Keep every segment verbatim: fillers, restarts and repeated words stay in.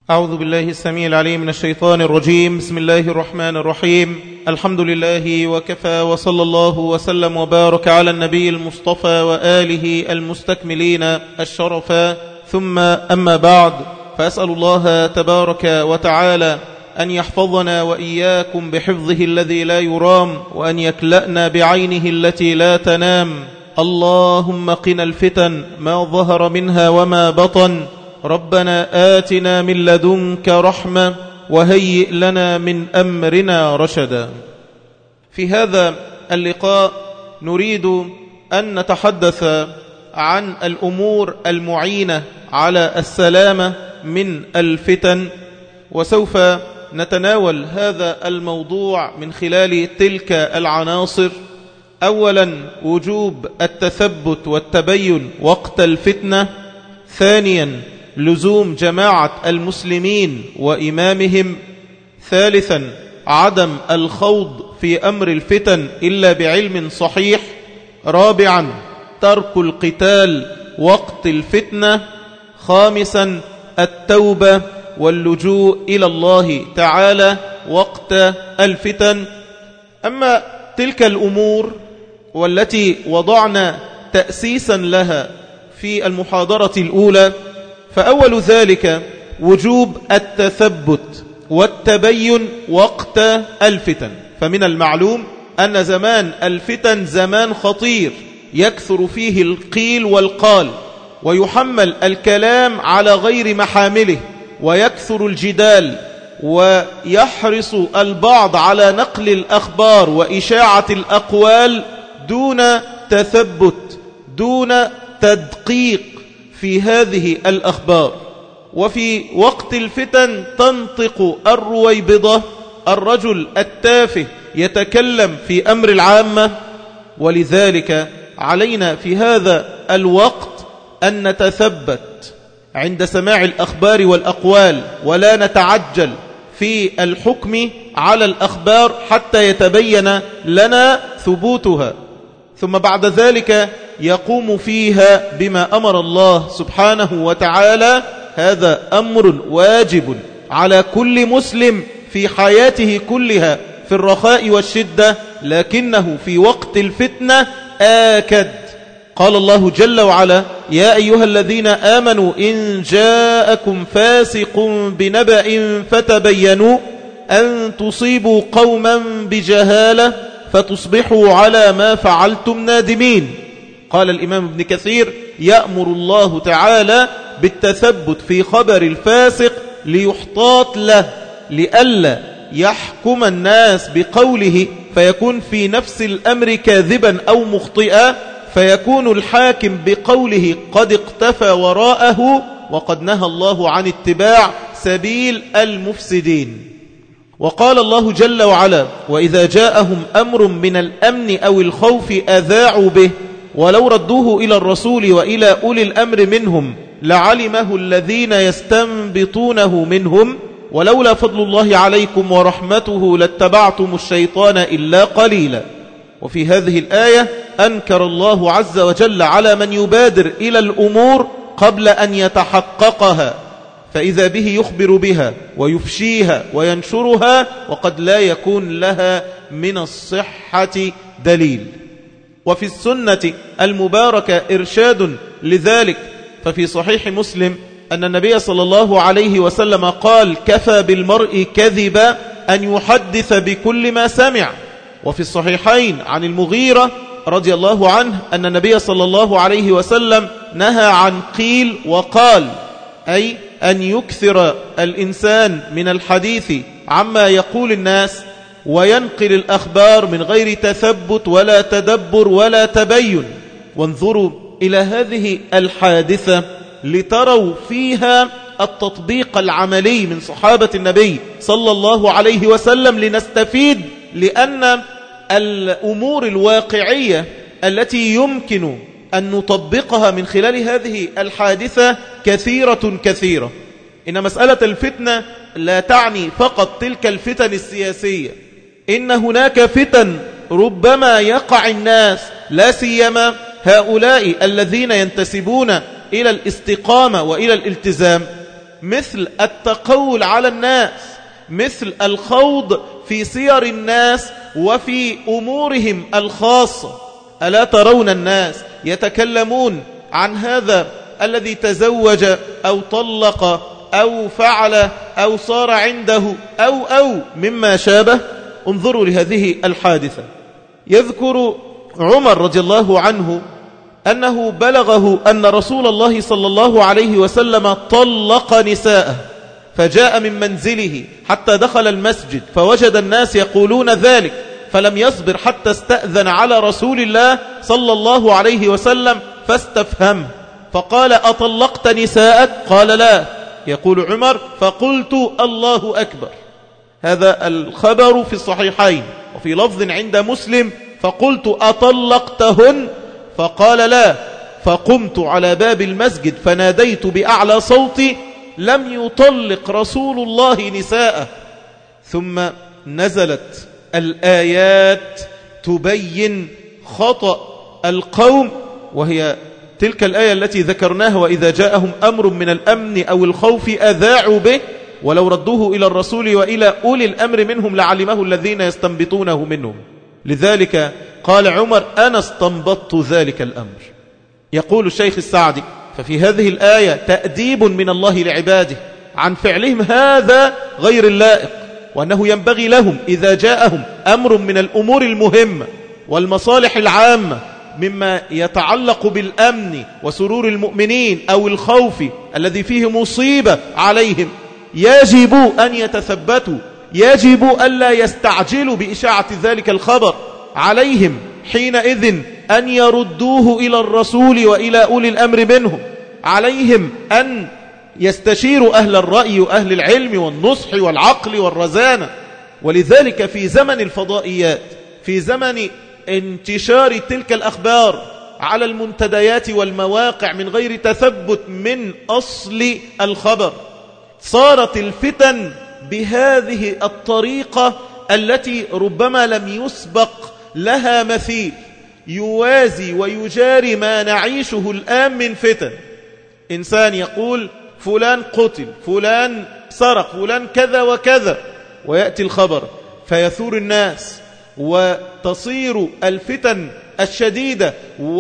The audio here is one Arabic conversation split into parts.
أعوذ بالله السميع العليم من الشيطان الرجيم. بسم الله الرحمن الرحيم. الحمد لله وكفى، وصلى الله وسلم وبارك على النبي المصطفى وآله المستكملين الشرفا، ثم أما بعد، فأسأل الله تبارك وتعالى أن يحفظنا وإياكم بحفظه الذي لا يرام، وأن يكلأنا بعينه التي لا تنام. اللهم قنا الفتن ما ظهر منها وما بطن. ربنا آتنا من لدنك رحمة وهيئ لنا من أمرنا رشدا. في هذا اللقاء نريد أن نتحدث عن الأمور المعينة على السلامة من الفتن، وسوف نتناول هذا الموضوع من خلال تلك العناصر. أولا، وجوب التثبت والتبين وقت الفتنة. ثانيا، لزوم جماعة المسلمين وإمامهم. ثالثا، عدم الخوض في أمر الفتن إلا بعلم صحيح. رابعا، ترك القتال وقت الفتنة. خامسا، التوبة واللجوء إلى الله تعالى وقت الفتن. أما تلك الأمور والتي وضعنا تأسيسا لها في المحاضرة الأولى، فأول ذلك وجوب التثبت والتبين وقت الفتن. فمن المعلوم أن زمان الفتن زمان خطير، يكثر فيه القيل والقال، ويحمل الكلام على غير محامله، ويكثر الجدال، ويحرص البعض على نقل الأخبار وإشاعة الأقوال دون تثبت، دون تدقيق في هذه الأخبار. وفي وقت الفتن تنطق الرويبضة، الرجل التافه يتكلم في أمر العامة. ولذلك علينا في هذا الوقت أن نتثبت عند سماع الأخبار والأقوال، ولا نتعجل في الحكم على الأخبار حتى يتبين لنا ثبوتها، ثم بعد ذلك يقوم فيها بما أمر الله سبحانه وتعالى. هذا أمر واجب على كل مسلم في حياته كلها، في الرخاء والشدة، لكنه في وقت الفتنة آكد. قال الله جل وعلا: يا أيها الذين آمنوا إن جاءكم فاسق بنبأ فتبينوا أن تصيبوا قوما بجهالة فتصبحوا على ما فعلتم نادمين. قال الإمام ابن كثير: يأمر الله تعالى بالتثبت في خبر الفاسق ليحتاط له، لئلا يحكم الناس بقوله فيكون في نفس الأمر كاذبا أو مخطئا، فيكون الحاكم بقوله قد اقتفى وراءه، وقد نهى الله عن اتباع سبيل المفسدين. وقال الله جل وعلا: وإذا جاءهم أمر من الأمن أو الخوف أذاعوا به ولو ردوه إلى الرسول وإلى أولي الأمر منهم لعلمه الذين يستنبطونه منهم ولولا فضل الله عليكم ورحمته لاتبعتم الشيطان إلا قليلا. وفي هذه الآية أنكر الله عز وجل على من يبادر إلى الأمور قبل أن يتحققها، فإذا به يخبر بها ويفشيها وينشرها وقد لا يكون لها من الصحة دليل. وفي السنة المباركة إرشاد لذلك، ففي صحيح مسلم أن النبي صلى الله عليه وسلم قال: كفى بالمرء كذبا أن يحدث بكل ما سمع. وفي الصحيحين عن المغيرة رضي الله عنه أن النبي صلى الله عليه وسلم نهى عن قيل وقال، أي أن يكثر الإنسان من الحديث عما يقول الناس وينقل الأخبار من غير تثبت ولا تدبر ولا تبين. وانظروا إلى هذه الحادثة لتروا فيها التطبيق العملي من صحابة النبي صلى الله عليه وسلم، لنستفيد، لأن الأمور الواقعية التي يمكن أن نطبقها من خلال هذه الحادثة كثيرة كثيرة. إن مسألة الفتنة لا تعني فقط تلك الفتن السياسية، إن هناك فتن ربما يقع الناس، لا سيما هؤلاء الذين ينتسبون إلى الاستقامة وإلى الالتزام، مثل التقول على الناس، مثل الخوض في سير الناس وفي أمورهم الخاصة. ألا ترون الناس يتكلمون عن هذا الذي تزوج أو طلق أو فعل أو صار عنده أو أو مما شابه؟ انظروا لهذه الحادثة. يذكر عمر رضي الله عنه أنه بلغه أن رسول الله صلى الله عليه وسلم طلق نساءه، فجاء من منزله حتى دخل المسجد فوجد الناس يقولون ذلك، فلم يصبر حتى استأذن على رسول الله صلى الله عليه وسلم فاستفهم، فقال: أطلقت نساءك؟ قال: لا. يقول عمر: فقلت: الله أكبر. هذا الخبر في الصحيحين، وفي لفظ عند مسلم: فقلت: أطلقتهن؟ فقال: لا. فقمت على باب المسجد فناديت بأعلى صوتي: لم يطلق رسول الله نساءه. ثم نزلت الآيات تبين خطأ القوم، وهي تلك الآية التي ذكرناها: وإذا جاءهم أمر من الأمن أو الخوف أذاعوا به ولو ردوه إلى الرسول وإلى أولي الأمر منهم لعلمه الذين يستنبطونه منهم. لذلك قال عمر: أنا استنبطت ذلك الأمر. يقول الشيخ السعدي: ففي هذه الآية تأديب من الله لعباده عن فعلهم هذا غير اللائق، وأنه ينبغي لهم إذا جاءهم أمر من الأمور المهمة والمصالح العامة مما يتعلق بالأمن وسرور المؤمنين أو الخوف الذي فيه مصيبة عليهم، يجب أن يتثبتوا، يجب ألا يستعجلوا بإشاعة ذلك الخبر، عليهم حينئذ أن يردوه إلى الرسول وإلى أولي الأمر منهم، عليهم أن يستشيروا أهل الرأي وأهل العلم والنصح والعقل والرزانة. ولذلك في زمن الفضائيات، في زمن انتشار تلك الأخبار على المنتديات والمواقع من غير تثبت من أصل الخبر، صارت الفتن بهذه الطريقة التي ربما لم يسبق لها مثيل، يوازي ويجاري ما نعيشه الآن من فتن. إنسان يقول: فلان قتل، فلان سرق، فلان كذا وكذا، ويأتي الخبر فيثور الناس وتصير الفتن الشديدة،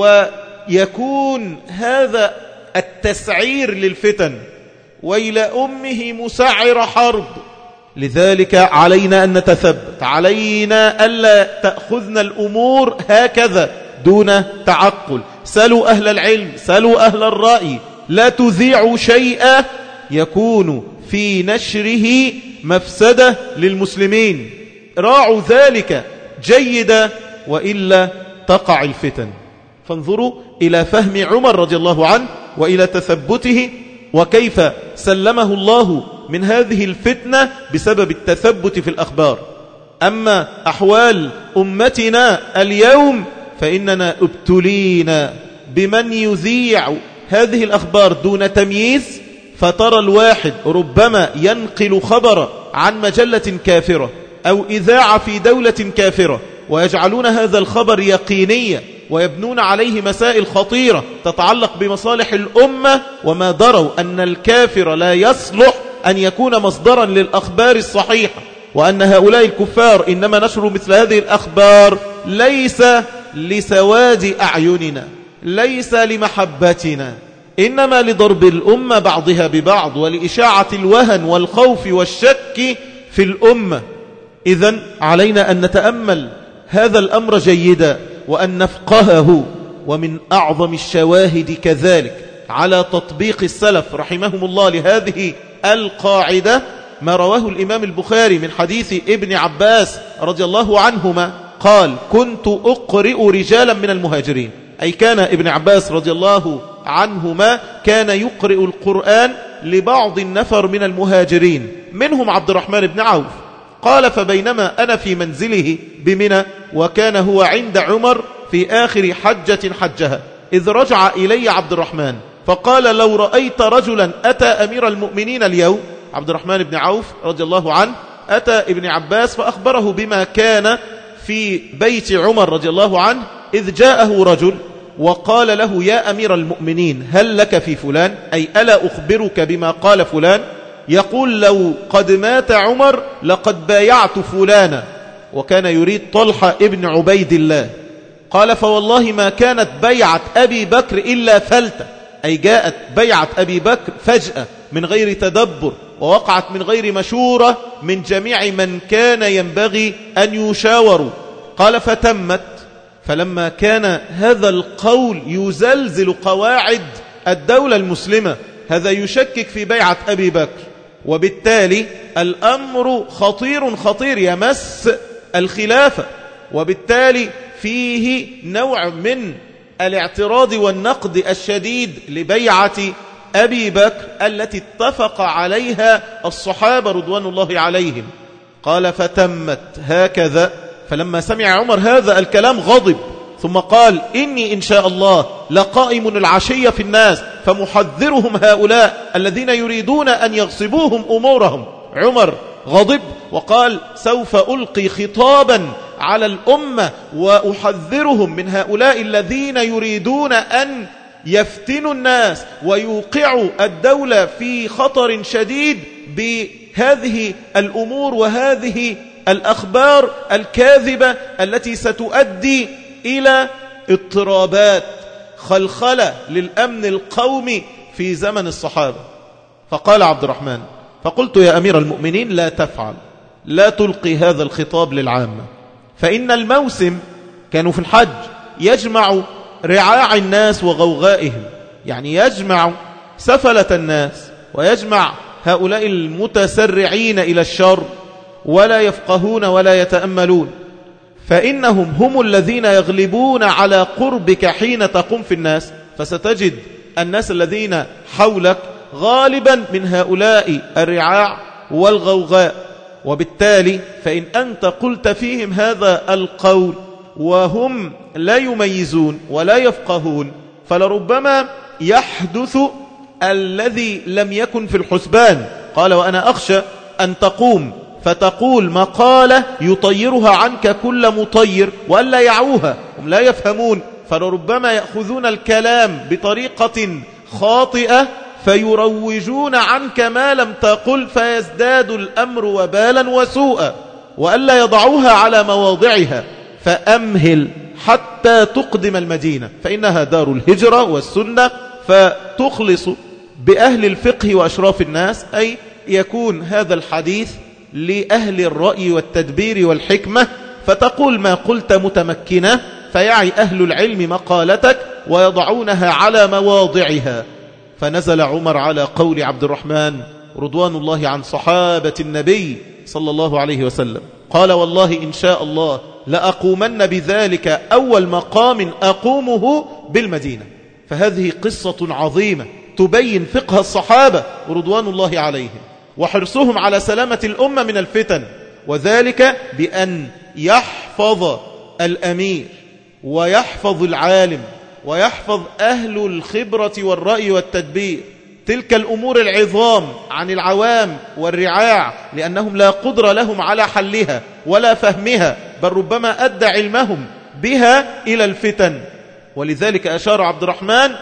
ويكون هذا التسعير للفتن، وإلى أمه مسعر حرب. لذلك علينا أن نتثبت، علينا ألا تأخذنا الأمور هكذا دون تعقل. سلوا أهل العلم، سلوا أهل الرأي، لا تذيعوا شيئا يكون في نشره مفسدة للمسلمين، راعوا ذلك جيدا وإلا تقع الفتن. فانظروا إلى فهم عمر رضي الله عنه وإلى تثبته، وكيف سلمه الله من هذه الفتنة بسبب التثبت في الأخبار. أما أحوال أمتنا اليوم فإننا ابتلينا بمن يذيع هذه الأخبار دون تمييز، فترى الواحد ربما ينقل خبر عن مجلة كافرة أو إذاعة في دولة كافرة، ويجعلون هذا الخبر يقينيا ويبنون عليه مسائل خطيرة تتعلق بمصالح الأمة، وما دروا أن الكافر لا يصلح أن يكون مصدرا للأخبار الصحيحة، وأن هؤلاء الكفار إنما نشروا مثل هذه الأخبار ليس لسواد أعيننا، ليس لمحبتنا، إنما لضرب الأمة بعضها ببعض ولإشاعة الوهن والخوف والشك في الأمة. إذن علينا أن نتأمل هذا الأمر جيدا وأن نفقهه. ومن أعظم الشواهد كذلك على تطبيق السلف رحمهم الله لهذه القاعدة ما رواه الإمام البخاري من حديث ابن عباس رضي الله عنهما قال: كنت أقرئ رجالا من المهاجرين، أي كان ابن عباس رضي الله عنهما كان يقرئ القرآن لبعض النفر من المهاجرين منهم عبد الرحمن بن عوف. قال: فبينما أنا في منزله بمنى، وكان هو عند عمر في آخر حجة حجها، إذ رجع إلي عبد الرحمن فقال: لو رأيت رجلا أتى أمير المؤمنين اليوم. عبد الرحمن بن عوف رضي الله عنه أتى ابن عباس فأخبره بما كان في بيت عمر رضي الله عنه، إذ جاءه رجل وقال له يا أمير المؤمنين هل لك في فلان، أي ألا أخبرك بما قال فلان؟ يقول لو قد مات عمر لقد بايعت فلانا، وكان يريد طلحة ابن عبيد الله. قال فوالله ما كانت بيعة أبي بكر إلا فلتة، أي جاءت بيعة أبي بكر فجأة من غير تدبر، ووقعت من غير مشورة من جميع من كان ينبغي أن يشاوروا. قال فتمت، فلما كان هذا القول يزلزل قواعد الدولة المسلمة، هذا يشكك في بيعة أبي بكر، وبالتالي الأمر خطير خطير يمس الخلافة، وبالتالي فيه نوع من الاعتراض والنقد الشديد لبيعة أبي بكر التي اتفق عليها الصحابة رضوان الله عليهم. قال فتمت هكذا. فلما سمع عمر هذا الكلام غضب، ثم قال إني إن شاء الله لقائم العشية في الناس فمحذرهم هؤلاء الذين يريدون أن يغصبوهم أمورهم. عمر غضب وقال سوف ألقي خطابا على الأمة وأحذرهم من هؤلاء الذين يريدون أن يفتنوا الناس ويوقعوا الدولة في خطر شديد بهذه الأمور وهذه الأخبار الكاذبة التي ستؤدي إلى اضطرابات خلخلة للأمن القومي في زمن الصحابة. فقال عبد الرحمن فقلت يا أمير المؤمنين لا تفعل، لا تلقي هذا الخطاب للعامة، فإن الموسم كانوا في الحج يجمع رعاع الناس وغوغائهم، يعني يجمع سفلة الناس ويجمع هؤلاء المتسرعين إلى الشر ولا يفقهون ولا يتأملون، فإنهم هم الذين يغلبون على قربك حين تقوم في الناس، فستجد الناس الذين حولك غالبا من هؤلاء الرعاع والغوغاء، وبالتالي فإن أنت قلت فيهم هذا القول وهم لا يميزون ولا يفقهون فلربما يحدث الذي لم يكن في الحسبان. قال وأنا أخشى أن تقوم فتقول مقالة يطيرها عنك كل مطير وألا يعوها، هم لا يفهمون، فلربما يأخذون الكلام بطريقة خاطئة فيروجون عنك ما لم تقل فيزداد الأمر وبالا وسوءا، وألا يضعوها على مواضعها. فأمهل حتى تقدم المدينة فإنها دار الهجرة والسنة، فتخلص بأهل الفقه وأشراف الناس، أي يكون هذا الحديث لأهل الرأي والتدبير والحكمة، فتقول ما قلت متمكنة، فيعي أهل العلم مقالتك ويضعونها على مواضعها. فنزل عمر على قول عبد الرحمن رضوان الله عن صحابة النبي صلى الله عليه وسلم، قال والله إن شاء الله لأقومن بذلك أول مقام أقومه بالمدينة. فهذه قصة عظيمة تبين فقه الصحابة رضوان الله عليهم وحرصهم على سلامة الأمة من الفتن، وذلك بأن يحفظ الأمير ويحفظ العالم ويحفظ أهل الخبرة والرأي والتدبير تلك الأمور العظام عن العوام والرعاع، لأنهم لا قدر لهم على حلها ولا فهمها، بل ربما أدى علمهم بها إلى الفتن. ولذلك أشار عبد الرحمن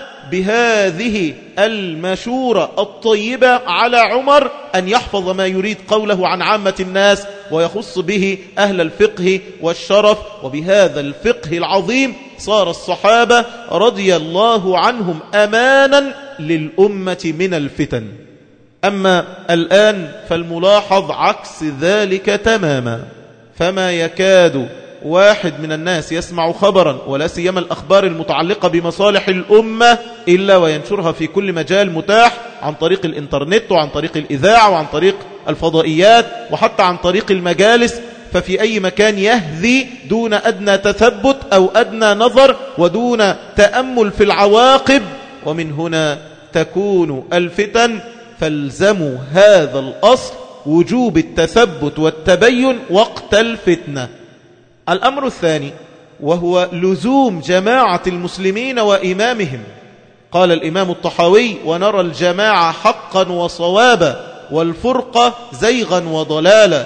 بهذه المشورة الطيبة على عمر أن يحفظ ما يريد قوله عن عامة الناس ويخص به أهل الفقه والشرف. وبهذا الفقه العظيم صار الصحابة رضي الله عنهم أمانا للأمة من الفتن. أما الآن فالملاحظ عكس ذلك تماما، فما يكاد واحد من الناس يسمع خبرا ولا سيما الأخبار المتعلقة بمصالح الأمة إلا وينشرها في كل مجال متاح عن طريق الإنترنت وعن طريق الإذاعة وعن طريق الفضائيات وحتى عن طريق المجالس، ففي أي مكان يهذي دون أدنى تثبت أو أدنى نظر ودون تأمل في العواقب، ومن هنا تكون الفتن. فالزموا هذا الأصل وجوب التثبت والتبين وقت الفتنة. الأمر الثاني وهو لزوم جماعة المسلمين وإمامهم. قال الإمام الطحاوي ونرى الجماعة حقا وصوابا والفرقة زيغا وضلالا.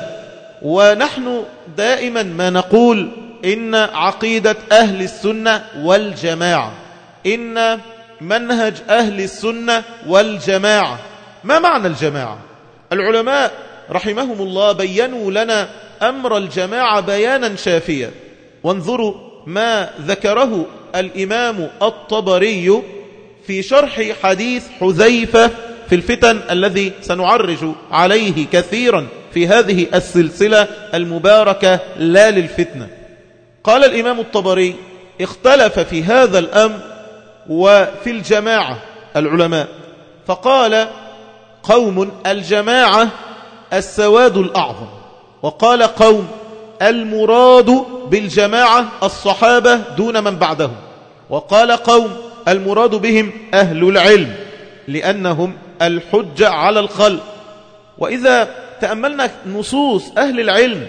ونحن دائما ما نقول إن عقيدة أهل السنة والجماعة إن منهج أهل السنة والجماعة. ما معنى الجماعة؟ العلماء رحمهم الله بينوا لنا أمر الجماعة بيانا شافيا، وانظروا ما ذكره الإمام الطبري في شرح حديث حذيفة في الفتن الذي سنعرج عليه كثيرا في هذه السلسلة المباركة لا للفتنة. قال الإمام الطبري: اختلف في هذا الأمر وفي الجماعة العلماء، فقال قوم: الجماعة السواد الأعظم، وقال قوم: المراد بالجماعة الصحابة دون من بعدهم، وقال قوم: المراد بهم أهل العلم لأنهم الحجة على الخلق. وإذا تأملنا نصوص أهل العلم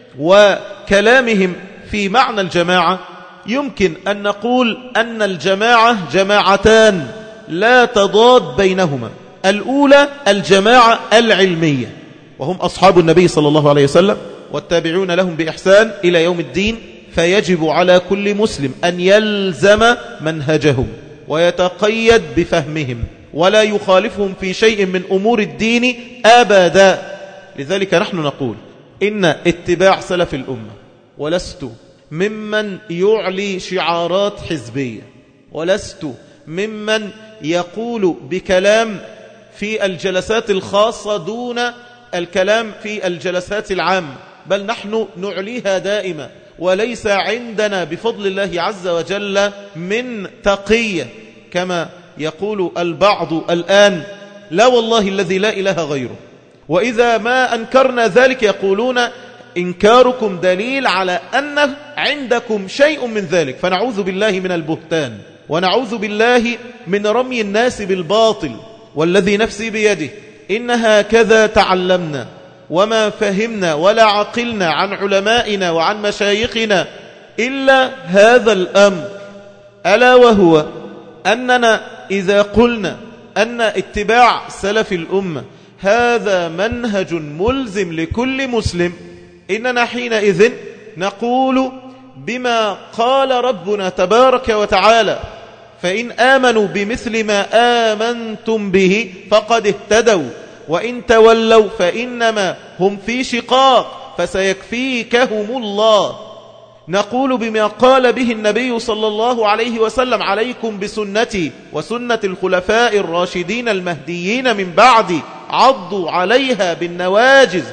وكلامهم في معنى الجماعة، يمكن أن نقول أن الجماعة جماعتان لا تضاد بينهما. الأولى الجماعة العلمية، وهم أصحاب النبي صلى الله عليه وسلم والتابعون لهم بإحسان إلى يوم الدين، فيجب على كل مسلم أن يلزم منهجهم ويتقيد بفهمهم ولا يخالفهم في شيء من أمور الدين أبدا. لذلك نحن نقول إن اتباع سلف الأمة، ولست ممن يعلي شعارات حزبية، ولست ممن يقول بكلام في الجلسات الخاصة دون الكلام في الجلسات العامة، بل نحن نعليها دائما. وليس عندنا بفضل الله عز وجل من تقية كما يقول البعض الآن، لا والله الذي لا إله غيره. وإذا ما أنكرنا ذلك يقولون إنكاركم دليل على أن عندكم شيء من ذلك، فنعوذ بالله من البهتان ونعوذ بالله من رمي الناس بالباطل. والذي نفسي بيده إن هكذا تعلمنا وما فهمنا ولا عقلنا عن علمائنا وعن مشايخنا إلا هذا الأمر، ألا وهو أننا إذا قلنا أن اتباع سلف الأمة هذا منهج ملزم لكل مسلم، إننا حينئذ نقول بما قال ربنا تبارك وتعالى: فإن آمنوا بمثل ما آمنتم به فقد اهتدوا وإن تولوا فإنما هم في شقاق فسيكفيكهم الله. نقول بما قال به النبي صلى الله عليه وسلم: عليكم بسنتي وسنة الخلفاء الراشدين المهديين من بعدي، عضوا عليها بالنواجذ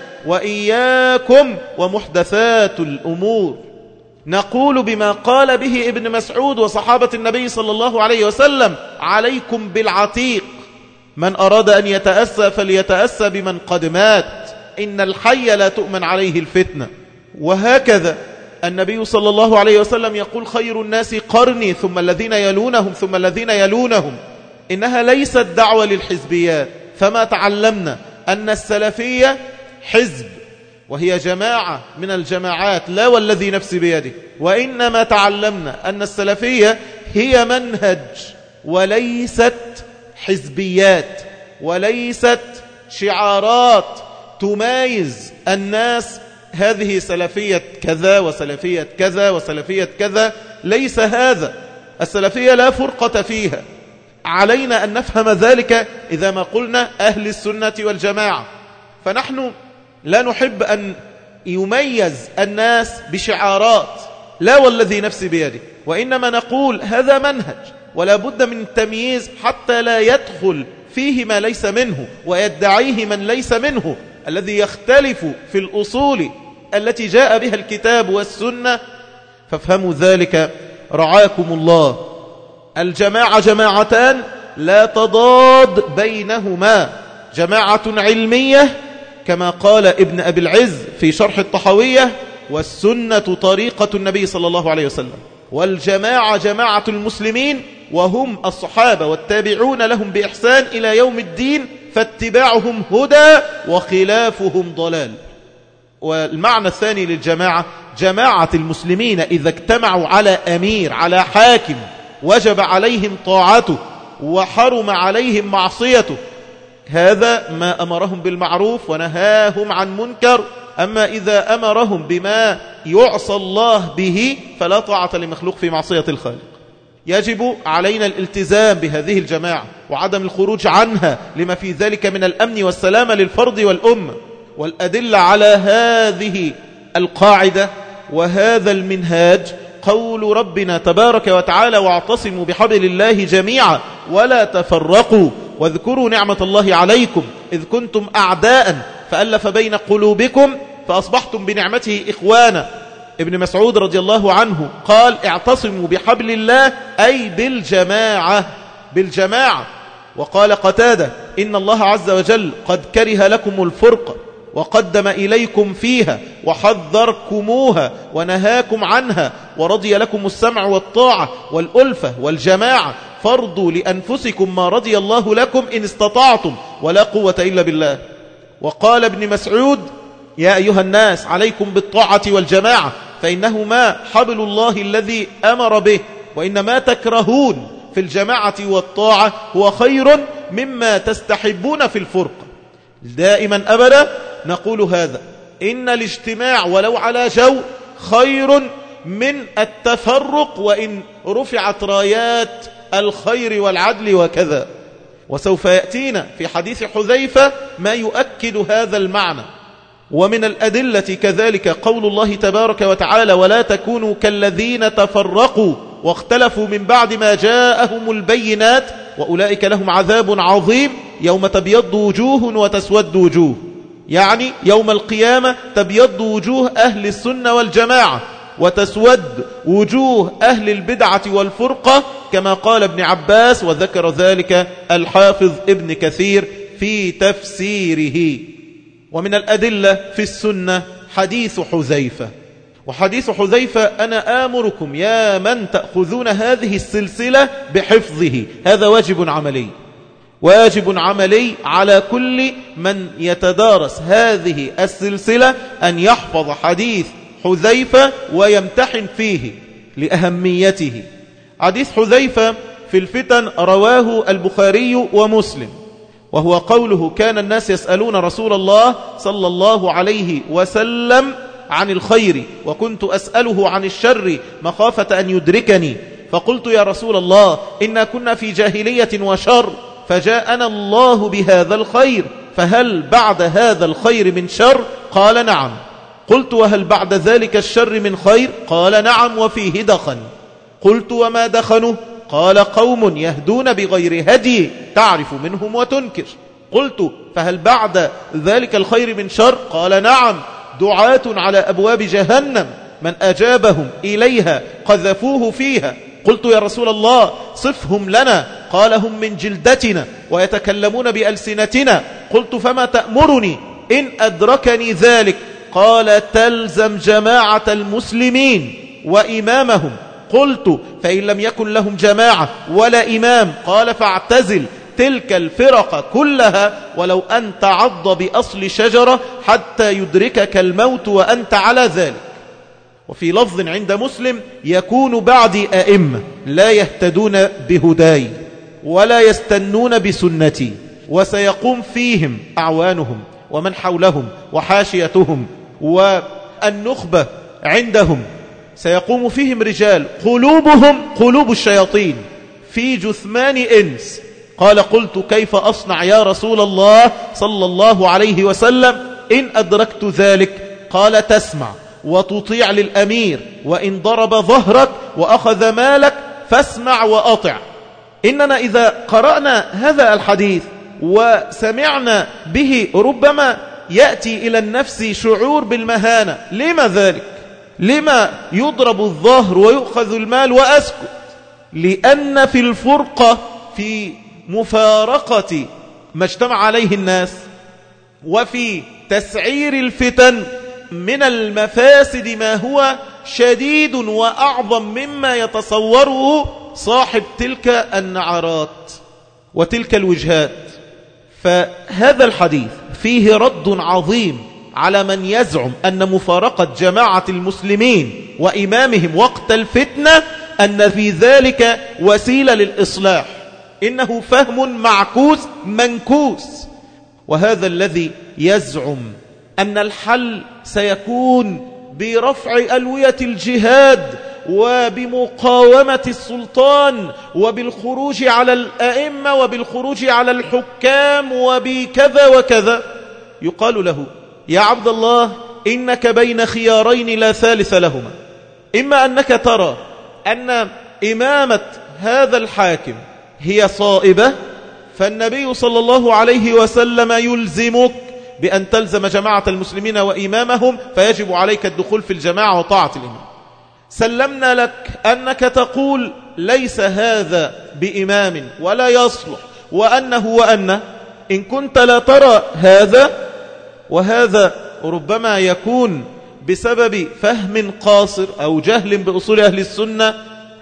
وإياكم ومحدثات الأمور. نقول بما قال به ابن مسعود وصحابة النبي صلى الله عليه وسلم: عليكم بالعتيق، من أراد أن يتأسى فليتأسى بمن قد مات، إن الحي لا تؤمن عليه الفتنة. وهكذا النبي صلى الله عليه وسلم يقول: خير الناس قرني ثم الذين يلونهم ثم الذين يلونهم. إنها ليست دعوة للحزبيات، فما تعلمنا أن السلفية حزب وهي جماعة من الجماعات، لا والذي نفسي بيده، وإنما تعلمنا أن السلفية هي منهج وليست حزبيات وليست شعارات تمايز الناس، هذه سلفية كذا وسلفية كذا وسلفية كذا. ليس هذا، السلفية لا فرقة فيها. علينا أن نفهم ذلك إذا ما قلنا أهل السنة والجماعة، فنحن لا نحب أن يميز الناس بشعارات، لا والذي نفسي بيده، وإنما نقول هذا منهج ولا بد من التمييز حتى لا يدخل فيه ما ليس منه ويدعيه من ليس منه، الذي يختلف في الأصول التي جاء بها الكتاب والسنة. فافهموا ذلك رعاكم الله. الجماعة جماعتان لا تضاد بينهما، جماعة علمية كما قال ابن أبي العز في شرح الطحاوية: والسنة طريقة النبي صلى الله عليه وسلم. والجماعة جماعة المسلمين وهم الصحابة والتابعون لهم بإحسان إلى يوم الدين، فاتباعهم هدى وخلافهم ضلال. والمعنى الثاني للجماعة: جماعة المسلمين إذا اجتمعوا على أمير، على حاكم وجب عليهم طاعته وحرم عليهم معصيته، هذا ما أمرهم بالمعروف ونهاهم عن منكر. أما إذا أمرهم بما يعصى الله به فلا طاعة لمخلوق في معصية الخالق. يجب علينا الالتزام بهذه الجماعة وعدم الخروج عنها لما في ذلك من الأمن والسلامة للفرد والأمة. والأدلة على هذه القاعدة وهذا المنهاج قول ربنا تبارك وتعالى: واعتصموا بحبل الله جميعا ولا تفرقوا واذكروا نعمة الله عليكم إذ كنتم أعداء فألف بين قلوبكم فأصبحتم بنعمته إخوانا. ابن مسعود رضي الله عنه قال: اعتصموا بحبل الله أي بالجماعة بالجماعة. وقال قتادة: إن الله عز وجل قد كره لكم الفرقة وقدم إليكم فيها وحذركموها ونهاكم عنها ورضي لكم السمع والطاعة والألفة والجماعة فرضوا لأنفسكم ما رضي الله لكم إن استطعتم ولا قوة إلا بالله. وقال ابن مسعود: يا أيها الناس عليكم بالطاعة والجماعة فإنهما حبل الله الذي أمر به، وإن ما تكرهون في الجماعة والطاعة هو خير مما تستحبون في الفرقة. دائما أبدا نقول هذا: إن الاجتماع ولو على جو خير من التفرق وإن رفعت رايات الخير والعدل وكذا. وسوف يأتينا في حديث حذيفة ما يؤكد هذا المعنى. ومن الأدلة كذلك قول الله تبارك وتعالى: ولا تكونوا كالذين تفرقوا واختلفوا من بعد ما جاءهم البينات وأولئك لهم عذاب عظيم يوم تبيض وجوه وتسود وجوه. يعني يوم القيامة تبيض وجوه أهل السنة والجماعة وتسود وجوه أهل البدعة والفرقة، كما قال ابن عباس، وذكر ذلك الحافظ ابن كثير في تفسيره. ومن الأدلة في السنة حديث حذيفة. وحديث حذيفة أنا آمركم يا من تأخذون هذه السلسلة بحفظه، هذا واجب عملي، واجب عملي على كل من يتدارس هذه السلسلة أن يحفظ حديث حذيفة ويمتحن فيه لأهميته. حديث حذيفة في الفتن رواه البخاري ومسلم، وهو قوله: كان الناس يسألون رسول الله صلى الله عليه وسلم عن الخير وكنت أسأله عن الشر مخافة أن يدركني، فقلت: يا رسول الله إنا كنا في جاهلية وشر فجاءنا الله بهذا الخير، فهل بعد هذا الخير من شر؟ قال: نعم. قلت: وهل بعد ذلك الشر من خير؟ قال: نعم وفيه دخن. قلت: وما دخنه؟ قال: قوم يهدون بغير هدي تعرف منهم وتنكر. قلت: فهل بعد ذلك الخير من شر؟ قال: نعم، دعاة على أبواب جهنم من أجابهم إليها قذفوه فيها. قلت: يا رسول الله صفهم لنا. قال: هم من جلدتنا ويتكلمون بألسنتنا. قلت: فما تأمرني إن أدركني ذلك؟ قال: تلزم جماعة المسلمين وإمامهم. قلت: فإن لم يكن لهم جماعة ولا إمام؟ قال: فاعتزل تلك الفرق كلها ولو أن تعض بأصل شجرة حتى يدركك الموت وأنت على ذلك. وفي لفظ عند مسلم: يكون بعدي أئمة لا يهتدون بهداي ولا يستنون بسنتي، وسيقوم فيهم أعوانهم ومن حولهم وحاشيتهم والنخبة عندهم، سيقوم فيهم رجال قلوبهم قلوب الشياطين في جثمان إنس. قال: قلت: كيف أصنع يا رسول الله صلى الله عليه وسلم إن أدركت ذلك؟ قال: تسمع وتطيع للأمير، وإن ضرب ظهرك وأخذ مالك فاسمع وأطع. إننا إذا قرأنا هذا الحديث وسمعنا به ربما يأتي إلى النفس شعور بالمهانة. لما ذلك؟ لما يضرب الظهر ويؤخذ المال وأسكت؟ لأن في الفرقة، في مفارقة ما اجتمع عليه الناس، وفي تسعير الفتن من المفاسد ما هو شديد وأعظم مما يتصوره صاحب تلك النعرات وتلك الوجهات. فهذا الحديث فيه رد عظيم على من يزعم أن مفارقة جماعة المسلمين وإمامهم وقت الفتنة أن في ذلك وسيلة للإصلاح. إنه فهم معكوس منكوس. وهذا الذي يزعم أن الحل سيكون برفع ألوية الجهاد وبمقاومة السلطان وبالخروج على الأئمة وبالخروج على الحكام وبكذا وكذا، يقال له: يا عبد الله، إنك بين خيارين لا ثالث لهما، إما أنك ترى أن إمامة هذا الحاكم هي صائبة، فالنبي صلى الله عليه وسلم يلزمك بأن تلزم جماعة المسلمين وإمامهم، فيجب عليك الدخول في الجماعة وطاعة الإمام. سلمنا لك أنك تقول ليس هذا بإمام ولا يصلح، وأنه وأنه، إن كنت لا ترى هذا، وهذا ربما يكون بسبب فهم قاصر أو جهل بأصول أهل السنة،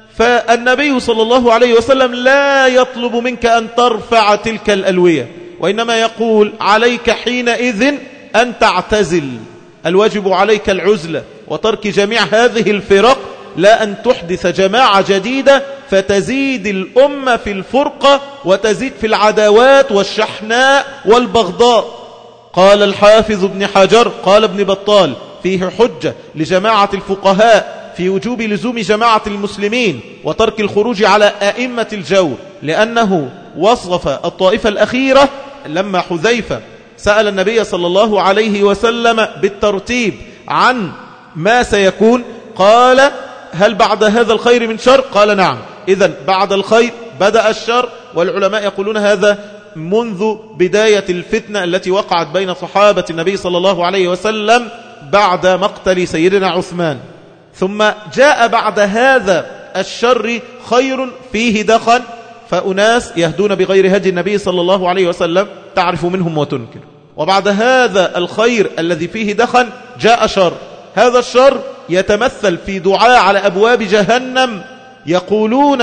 فالنبي صلى الله عليه وسلم لا يطلب منك أن ترفع تلك الألوية، وإنما يقول: عليك حينئذ أن تعتزل، الواجب عليك العزلة وترك جميع هذه الفرق، لا أن تحدث جماعة جديدة فتزيد الأمة في الفرقة وتزيد في العداوات والشحناء والبغضاء. قال الحافظ ابن حجر، قال ابن بطال: فيه حجة لجماعة الفقهاء في وجوب لزوم جماعة المسلمين وترك الخروج على أئمة الجور، لأنه وصف الطائفة الأخيرة لما حذيفة سأل النبي صلى الله عليه وسلم بالترتيب عن ما سيكون، قال: هل بعد هذا الخير من شر؟ قال: نعم. إذن بعد الخير بدأ الشر، والعلماء يقولون هذا منذ بداية الفتنة التي وقعت بين صحابة النبي صلى الله عليه وسلم بعد مقتل سيدنا عثمان. ثم جاء بعد هذا الشر خير فيه دخن، فأناس يهدون بغير هدي النبي صلى الله عليه وسلم تعرف منهم وتنكر. وبعد هذا الخير الذي فيه دخن جاء شر، هذا الشر يتمثل في دعاء على أبواب جهنم يقولون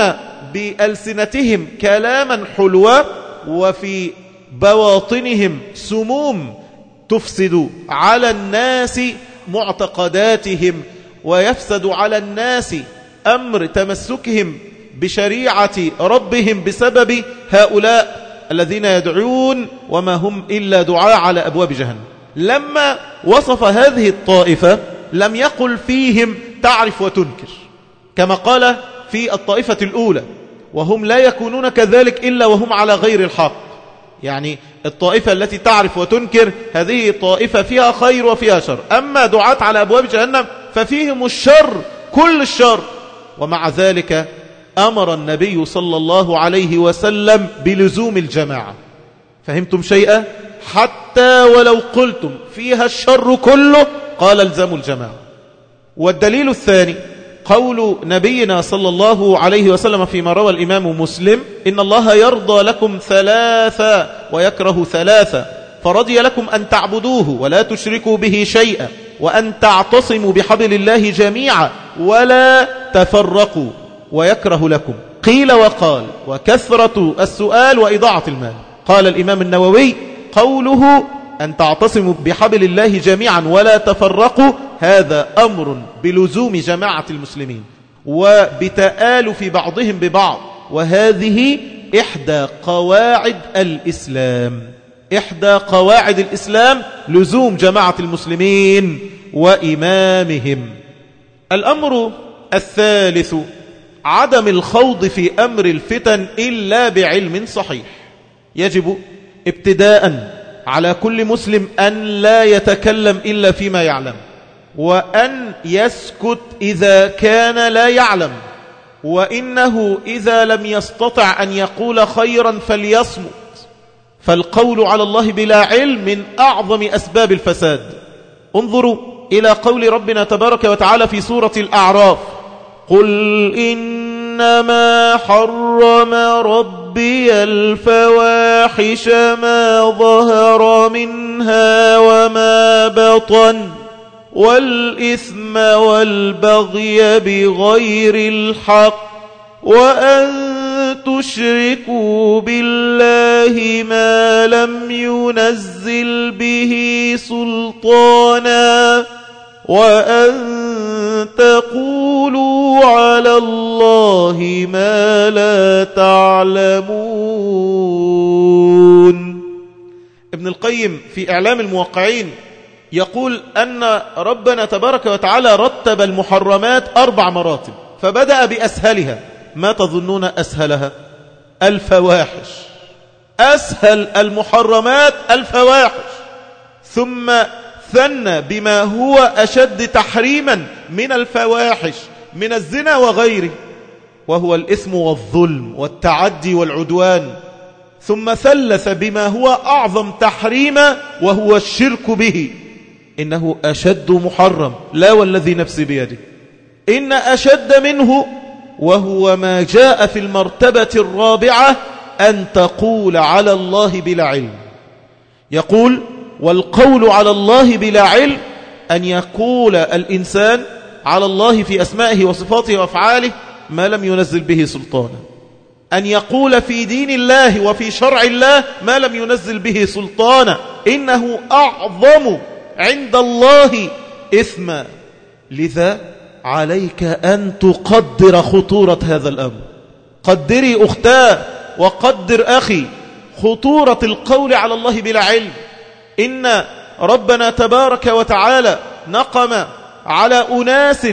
بألسنتهم كلاما حلوا، وفي بواطنهم سموم تفسد على الناس معتقداتهم، ويفسد على الناس أمر تمسكهم بشريعة ربهم بسبب هؤلاء الذين يدعون وما هم إلا دعاء على أبواب جهنم. لما وصف هذه الطائفة لم يقل فيهم تعرف وتنكر كما قال في الطائفة الأولى، وهم لا يكونون كذلك إلا وهم على غير الحق. يعني الطائفة التي تعرف وتنكر هذه طائفة فيها خير وفيها شر، أما دعاة على أبواب جهنم ففيهم الشر كل الشر. ومع ذلك أمر النبي صلى الله عليه وسلم بلزوم الجماعة. فهمتم شيئا؟ حتى ولو قلتم فيها الشر كله قال الزموا الجماعة. والدليل الثاني قول نبينا صلى الله عليه وسلم فيما روى الإمام مسلم: إن الله يرضى لكم ثلاثة ويكره ثلاثة، فرضي لكم أن تعبدوه ولا تشركوا به شيئا، وأن تعتصموا بحبل الله جميعا ولا تفرقوا، ويكره لكم قيل وقال وكثرة السؤال وإضاعة المال. قال الإمام النووي: قوله أن تعتصموا بحبل الله جميعا ولا تفرقوا هذا أمر بلزوم جماعة المسلمين وبتآلف بعضهم ببعض، وهذه إحدى قواعد الإسلام. إحدى قواعد الإسلام لزوم جماعة المسلمين وإمامهم. الأمر الثالث عدم الخوض في أمر الفتن إلا بعلم صحيح. يجب ابتداء على كل مسلم أن لا يتكلم إلا فيما يعلم، وأن يسكت إذا كان لا يعلم، وإنه إذا لم يستطع أن يقول خيرا فليصمت، فالقول على الله بلا علم من أعظم أسباب الفساد. انظروا إلى قول ربنا تبارك وتعالى في سورة الأعراف: قل إنما حرم ربي الفواحش ما ظهر منها وما بطن والإثم والبغي بغير الحق وأن تشركوا بالله ما لم ينزل به سلطانا وأن تقولوا على الله ما لا تعلمون. ابن القيم في إعلام الموقعين يقول أن ربنا تبارك وتعالى رتب المحرمات أربع مراتب. فبدأ بأسهلها. ما تظنون أسهلها؟ الفواحش. أسهل المحرمات الفواحش، ثم ثنى بما هو أشد تحريما من الفواحش من الزنا وغيره، وهو الإثم والظلم والتعدي والعدوان، ثم ثلث بما هو أعظم تحريما وهو الشرك به. إنه أشد محرم، لا والذي نفسي بيده، إن أشد منه وهو ما جاء في المرتبة الرابعة، أن تقول على الله بلا علم. يقول: والقول على الله بلا علم أن يقول الإنسان على الله في أسمائه وصفاته وأفعاله ما لم ينزل به سلطانا، أن يقول في دين الله وفي شرع الله ما لم ينزل به سلطانا، إنه أعظم عند الله إثما. لذا عليك أن تقدر خطورة هذا الأمر. قدري أختاه وقدر أخي خطورة القول على الله بلا علم. إن ربنا تبارك وتعالى نقم على أناس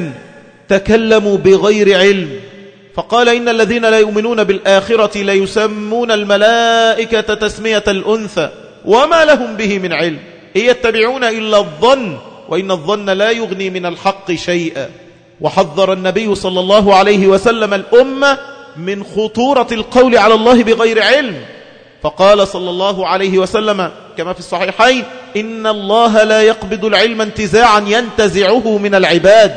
تكلموا بغير علم، فقال: إن الذين لا يؤمنون بالآخرة ليسمون الملائكة تسمية الأنثى وما لهم به من علم، إن يتبعون إلا الظن وإن الظن لا يغني من الحق شيئا. وحذر النبي صلى الله عليه وسلم الأمة من خطورة القول على الله بغير علم، فقال صلى الله عليه وسلم كما في الصحيحين: إن الله لا يقبض العلم انتزاعا ينتزعه من العباد،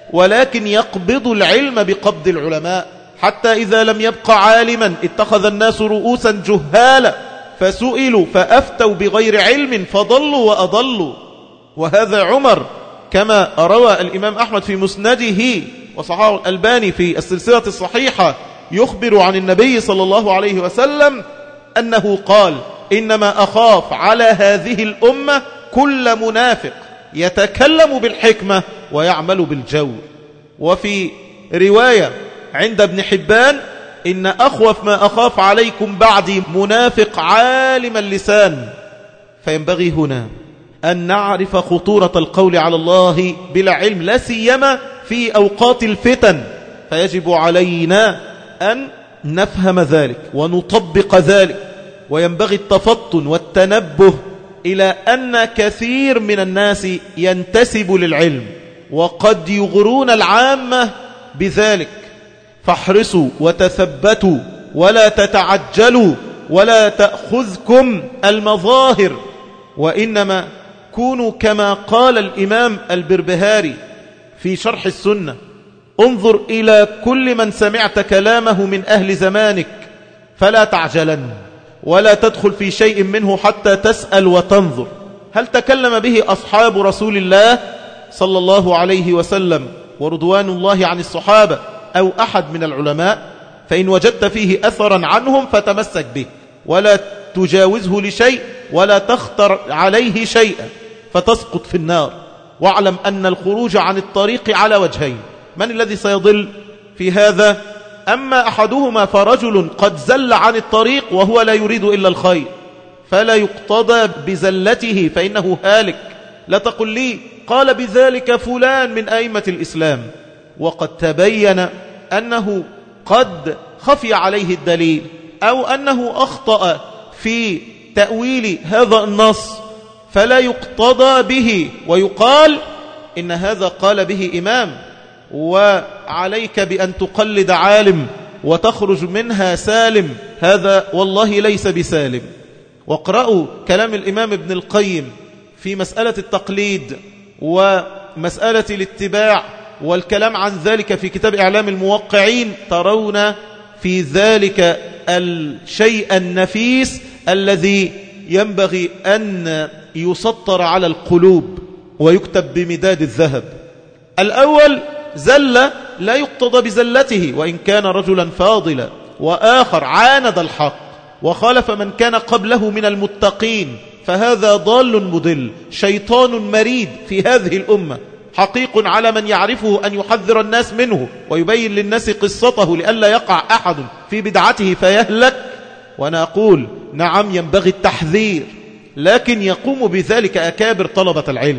ولكن يقبض العلم بقبض العلماء، حتى إذا لم يبق عالما اتخذ الناس رؤوسا جهالا فسئلوا فأفتوا بغير علم فضلوا وأضلوا. وهذا عمر كما روى الإمام أحمد في مسنده وصححه الألباني في السلسلة الصحيحة، يخبر عن النبي صلى الله عليه وسلم أنه قال: إنما أخاف على هذه الأمة كل منافق يتكلم بالحكمة ويعمل بالجور. وفي رواية عند ابن حبان: إن أخوف ما أخاف عليكم بعدي منافق عالم اللسان. فينبغي هنا أن نعرف خطورة القول على الله بلا علم، لا سيما في أوقات الفتن، فيجب علينا أن نفهم ذلك ونطبق ذلك. وينبغي التفطن والتنبه إلى أن كثير من الناس ينتسب للعلم وقد يغرون العامة بذلك، فاحرصوا وتثبتوا ولا تتعجلوا ولا تأخذكم المظاهر، وإنما كونوا كما قال الإمام البربهاري في شرح السنة: انظر إلى كل من سمعت كلامه من أهل زمانك فلا تعجلن، ولا تدخل في شيء منه حتى تسأل وتنظر هل تكلم به أصحاب رسول الله صلى الله عليه وسلم ورضوان الله عن الصحابة أو أحد من العلماء، فإن وجدت فيه أثرا عنهم فتمسك به ولا تجاوزه لشيء ولا تختر عليه شيئا فتسقط في النار. واعلم أن الخروج عن الطريق على وجهين: من الذي سيضل في هذا؟ أما أحدهما فرجل قد زل عن الطريق وهو لا يريد إلا الخير، فلا يقتضى بزلته فإنه هالك. لا تقل لي قال بذلك فلان من أئمة الإسلام وقد تبين أنه قد خفي عليه الدليل أو أنه أخطأ في تأويل هذا النص، فلا يقتضى به ويقال إن هذا قال به إمام، وعليك بأن تقلد عالم وتخرج منها سالم. هذا والله ليس بسالم. واقرأوا كلام الإمام ابن القيم في مسألة التقليد ومسألة الاتباع والكلام عن ذلك في كتاب إعلام الموقعين، ترون في ذلك الشيء النفيس الذي ينبغي أن يسطر على القلوب ويكتب بمداد الذهب. الأول زل لا يقتضى بزلته وإن كان رجلا فاضلا، وآخر عاند الحق وخالف من كان قبله من المتقين، فهذا ضال مضل شيطان مريد في هذه الأمة، حقيق على من يعرفه أن يحذر الناس منه ويبين للناس قصته لئلا يقع أحد في بدعته فيهلك. وأنا أقول نعم ينبغي التحذير، لكن يقوم بذلك أكابر طلبة العلم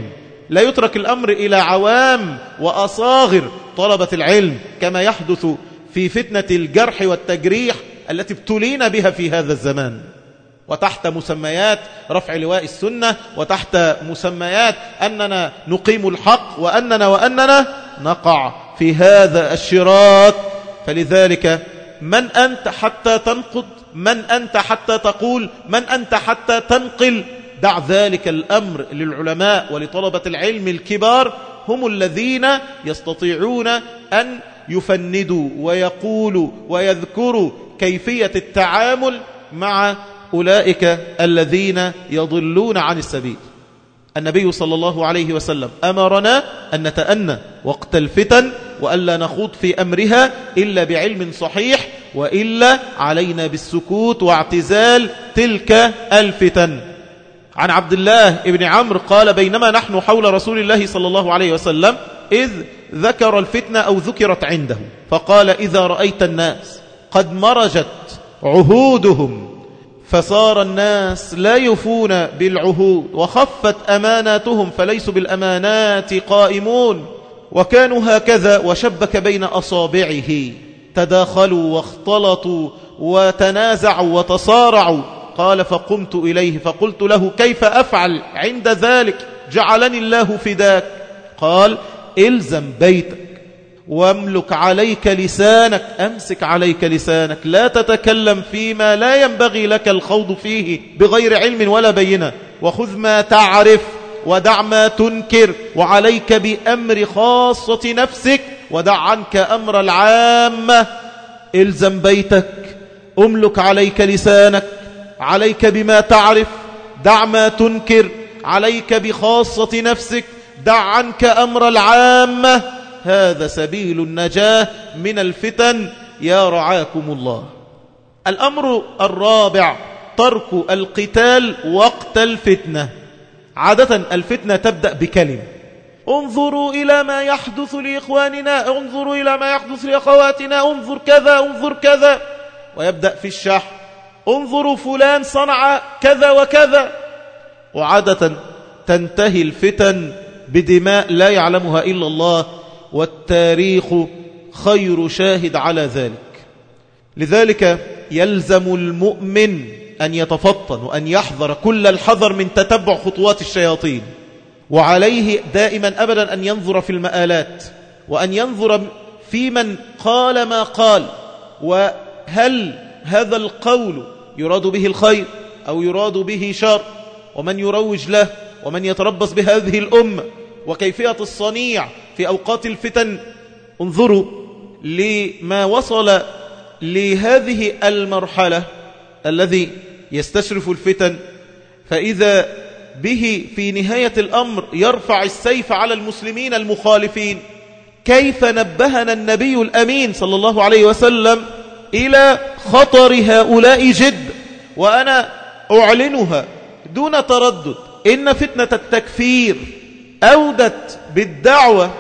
لا يترك الأمر إلى عوام وأصاغر طلبة العلم كما يحدث في فتنة الجرح والتجريح التي ابتلينا بها في هذا الزمان، وتحت مسميات رفع لواء السنة، وتحت مسميات أننا نقيم الحق، وأننا وأننا نقع في هذا الشراك. فلذلك من أنت حتى تنقد؟ من أنت حتى تقول؟ من أنت حتى تنقل؟ دع ذلك الأمر للعلماء ولطلبة العلم الكبار، هم الذين يستطيعون أن يفندوا ويقولوا ويذكروا كيفية التعامل مع أولئك الذين يضلون عن السبيل. النبي صلى الله عليه وسلم أمرنا أن نتأنى وقت الفتن، وألا نخوض في أمرها إلا بعلم صحيح، وإلا علينا بالسكوت واعتزال تلك الفتن. عن عبد الله بن عمرو قال: بينما نحن حول رسول الله صلى الله عليه وسلم إذ ذكر الفتنة أو ذكرت عنده، فقال: إذا رأيت الناس قد مرجت عهودهم، فصار الناس لا يفون بالعهود، وخفت أماناتهم فليسوا بالأمانات قائمون، وكانوا هكذا، وشبك بين أصابعه، تداخلوا واختلطوا وتنازعوا وتصارعوا. قال: فقمت إليه فقلت له: كيف أفعل عند ذلك؟ جعلني الله فداك. قال: إلزم بيتك واملك عليك لسانك، أمسك عليك لسانك، لا تتكلم فيما لا ينبغي لك الخوض فيه بغير علم ولا بينة، وخذ ما تعرف ودع ما تنكر، وعليك بأمر خاصة نفسك ودع عنك أمر العامة. إلزم بيتك، أملك عليك لسانك، عليك بما تعرف، دع ما تنكر، عليك بخاصة نفسك، دع عنك أمر العامة. هذا سبيل النجاة من الفتن يا رعاكم الله. الأمر الرابع: ترك القتال وقت الفتنة. عادة الفتنة تبدأ بكلمة: انظروا إلى ما يحدث لإخواننا، انظروا إلى ما يحدث لأخواتنا، انظر كذا انظر كذا، ويبدأ في الشح: انظروا فلان صنع كذا وكذا. وعادة تنتهي الفتن بدماء لا يعلمها إلا الله، والتاريخ خير شاهد على ذلك. لذلك يلزم المؤمن أن يتفطن وأن يحذر كل الحذر من تتبع خطوات الشياطين، وعليه دائما أبدا أن ينظر في المآلات، وأن ينظر في من قال ما قال، وهل هذا القول يراد به الخير أو يراد به شر، ومن يروج له، ومن يتربص بهذه الأمة، وكيفية الصنيع في أوقات الفتن. انظروا لما وصل لهذه المرحلة الذي يستشرف الفتن، فإذا به في نهاية الأمر يرفع السيف على المسلمين المخالفين. كيف نبهنا النبي الأمين صلى الله عليه وسلم إلى خطر هؤلاء جد، وأنا أعلنها دون تردد: إن فتنة التكفير أودت بالدعوة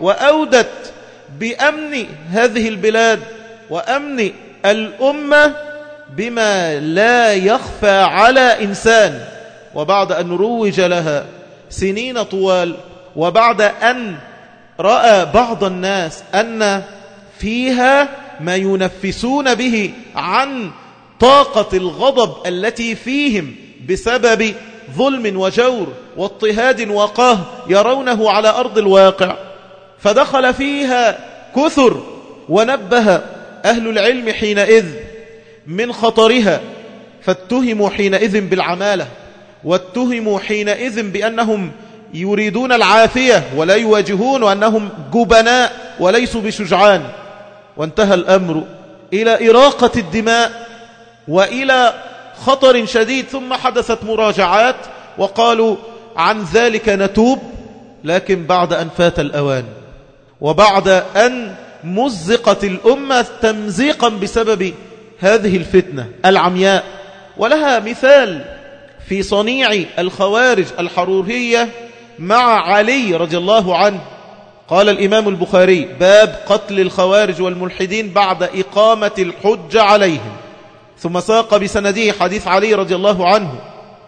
وأودت بأمن هذه البلاد وأمن الأمة بما لا يخفى على إنسان. وبعد أن روج لها سنين طوال، وبعد أن رأى بعض الناس أن فيها ما ينفسون به عن طاقة الغضب التي فيهم بسبب ظلم وجور واضطهاد وقهر يرونه على أرض الواقع، فدخل فيها كثر. ونبه أهل العلم حينئذ من خطرها، فاتهموا حينئذ بالعمالة، واتهموا حينئذ بأنهم يريدون العافية ولا يواجهون، وأنهم جبناء وليسوا بشجعان. وانتهى الأمر إلى إراقة الدماء وإلى خطر شديد. ثم حدثت مراجعات وقالوا عن ذلك نتوب، لكن بعد أن فات الأوان، وبعد أن مزقت الأمة تمزيقا بسبب هذه الفتنة العمياء. ولها مثال في صنيع الخوارج الحرورية مع علي رضي الله عنه. قال الإمام البخاري: باب قتل الخوارج والملحدين بعد إقامة الحج عليهم. ثم ساق بسنده حديث علي رضي الله عنه،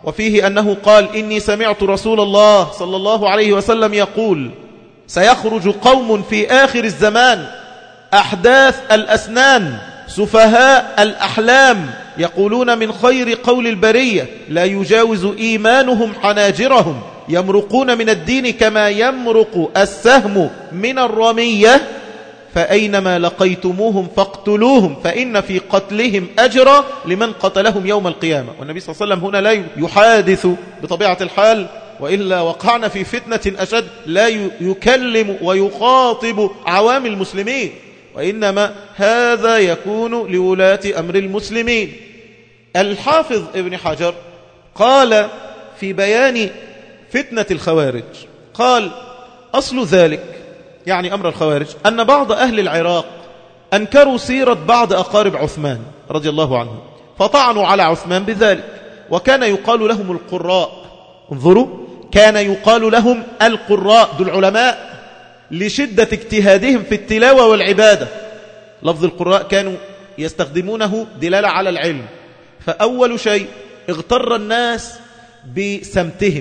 وفيه أنه قال إني سمعت رسول الله صلى الله عليه وسلم يقول سيخرج قوم في آخر الزمان أحداث الأسنان سفهاء الأحلام يقولون من خير قول البرية لا يجاوز إيمانهم حناجرهم يمرقون من الدين كما يمرق السهم من الرمية فأينما لقيتموهم فاقتلوهم فإن في قتلهم أجرا لمن قتلهم يوم القيامة. والنبي صلى الله عليه وسلم هنا لا يحادث بطبيعة الحال، وإلا وقعنا في فتنة أشد، لا يكلم ويخاطب عوام المسلمين، وإنما هذا يكون لولاة أمر المسلمين. الحافظ ابن حجر قال في بيان فتنة الخوارج قال أصل ذلك يعني أمر الخوارج أن بعض أهل العراق أنكروا سيرة بعض أقارب عثمان رضي الله عنه فطعنوا على عثمان بذلك، وكان يقال لهم القراء. انظروا، كان يقال لهم القراء، دول علماء لشدة اجتهادهم في التلاوة والعبادة. لفظ القراء كانوا يستخدمونه دلالة على العلم. فأول شيء اغتر الناس بسمتهم،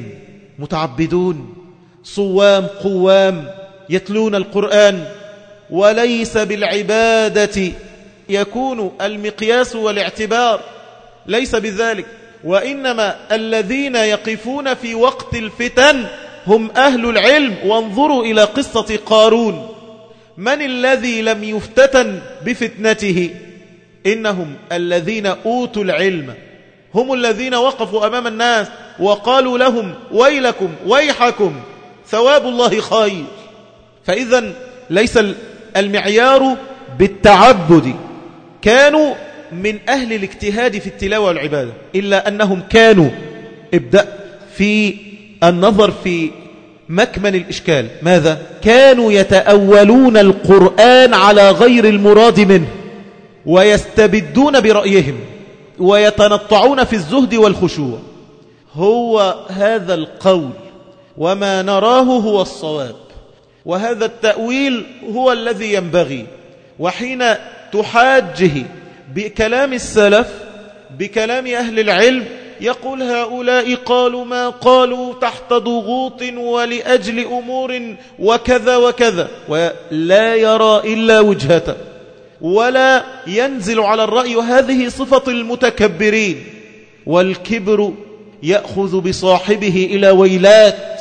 متعبدون صوام قوام يتلون القرآن، وليس بالعبادة يكون المقياس والاعتبار، ليس بذلك، وإنما الذين يقفون في وقت الفتن هم أهل العلم. وانظروا إلى قصة قارون، من الذي لم يفتتن بفتنته؟ إنهم الذين أوتوا العلم، هم الذين وقفوا أمام الناس وقالوا لهم ويلكم ويحكم ثواب الله خير. فإذا ليس المعيار بالتعبد، كانوا من أهل الاجتهاد في التلاوة والعبادة، إلا أنهم كانوا ابدأ في النظر في مكمن الإشكال. ماذا؟ كانوا يتأولون القرآن على غير المراد منه، ويستبدون برأيهم، ويتنطعون في الزهد والخشوع. هو هذا القول وما نراه هو الصواب، وهذا التأويل هو الذي ينبغي. وحين تحاجه بكلام السلف بكلام أهل العلم يقول هؤلاء قالوا ما قالوا تحت ضغوط ولأجل أمور وكذا وكذا، ولا يرى إلا وجهته ولا ينزل على الرأي، وهذه صفة المتكبرين. والكبر يأخذ بصاحبه إلى ويلات،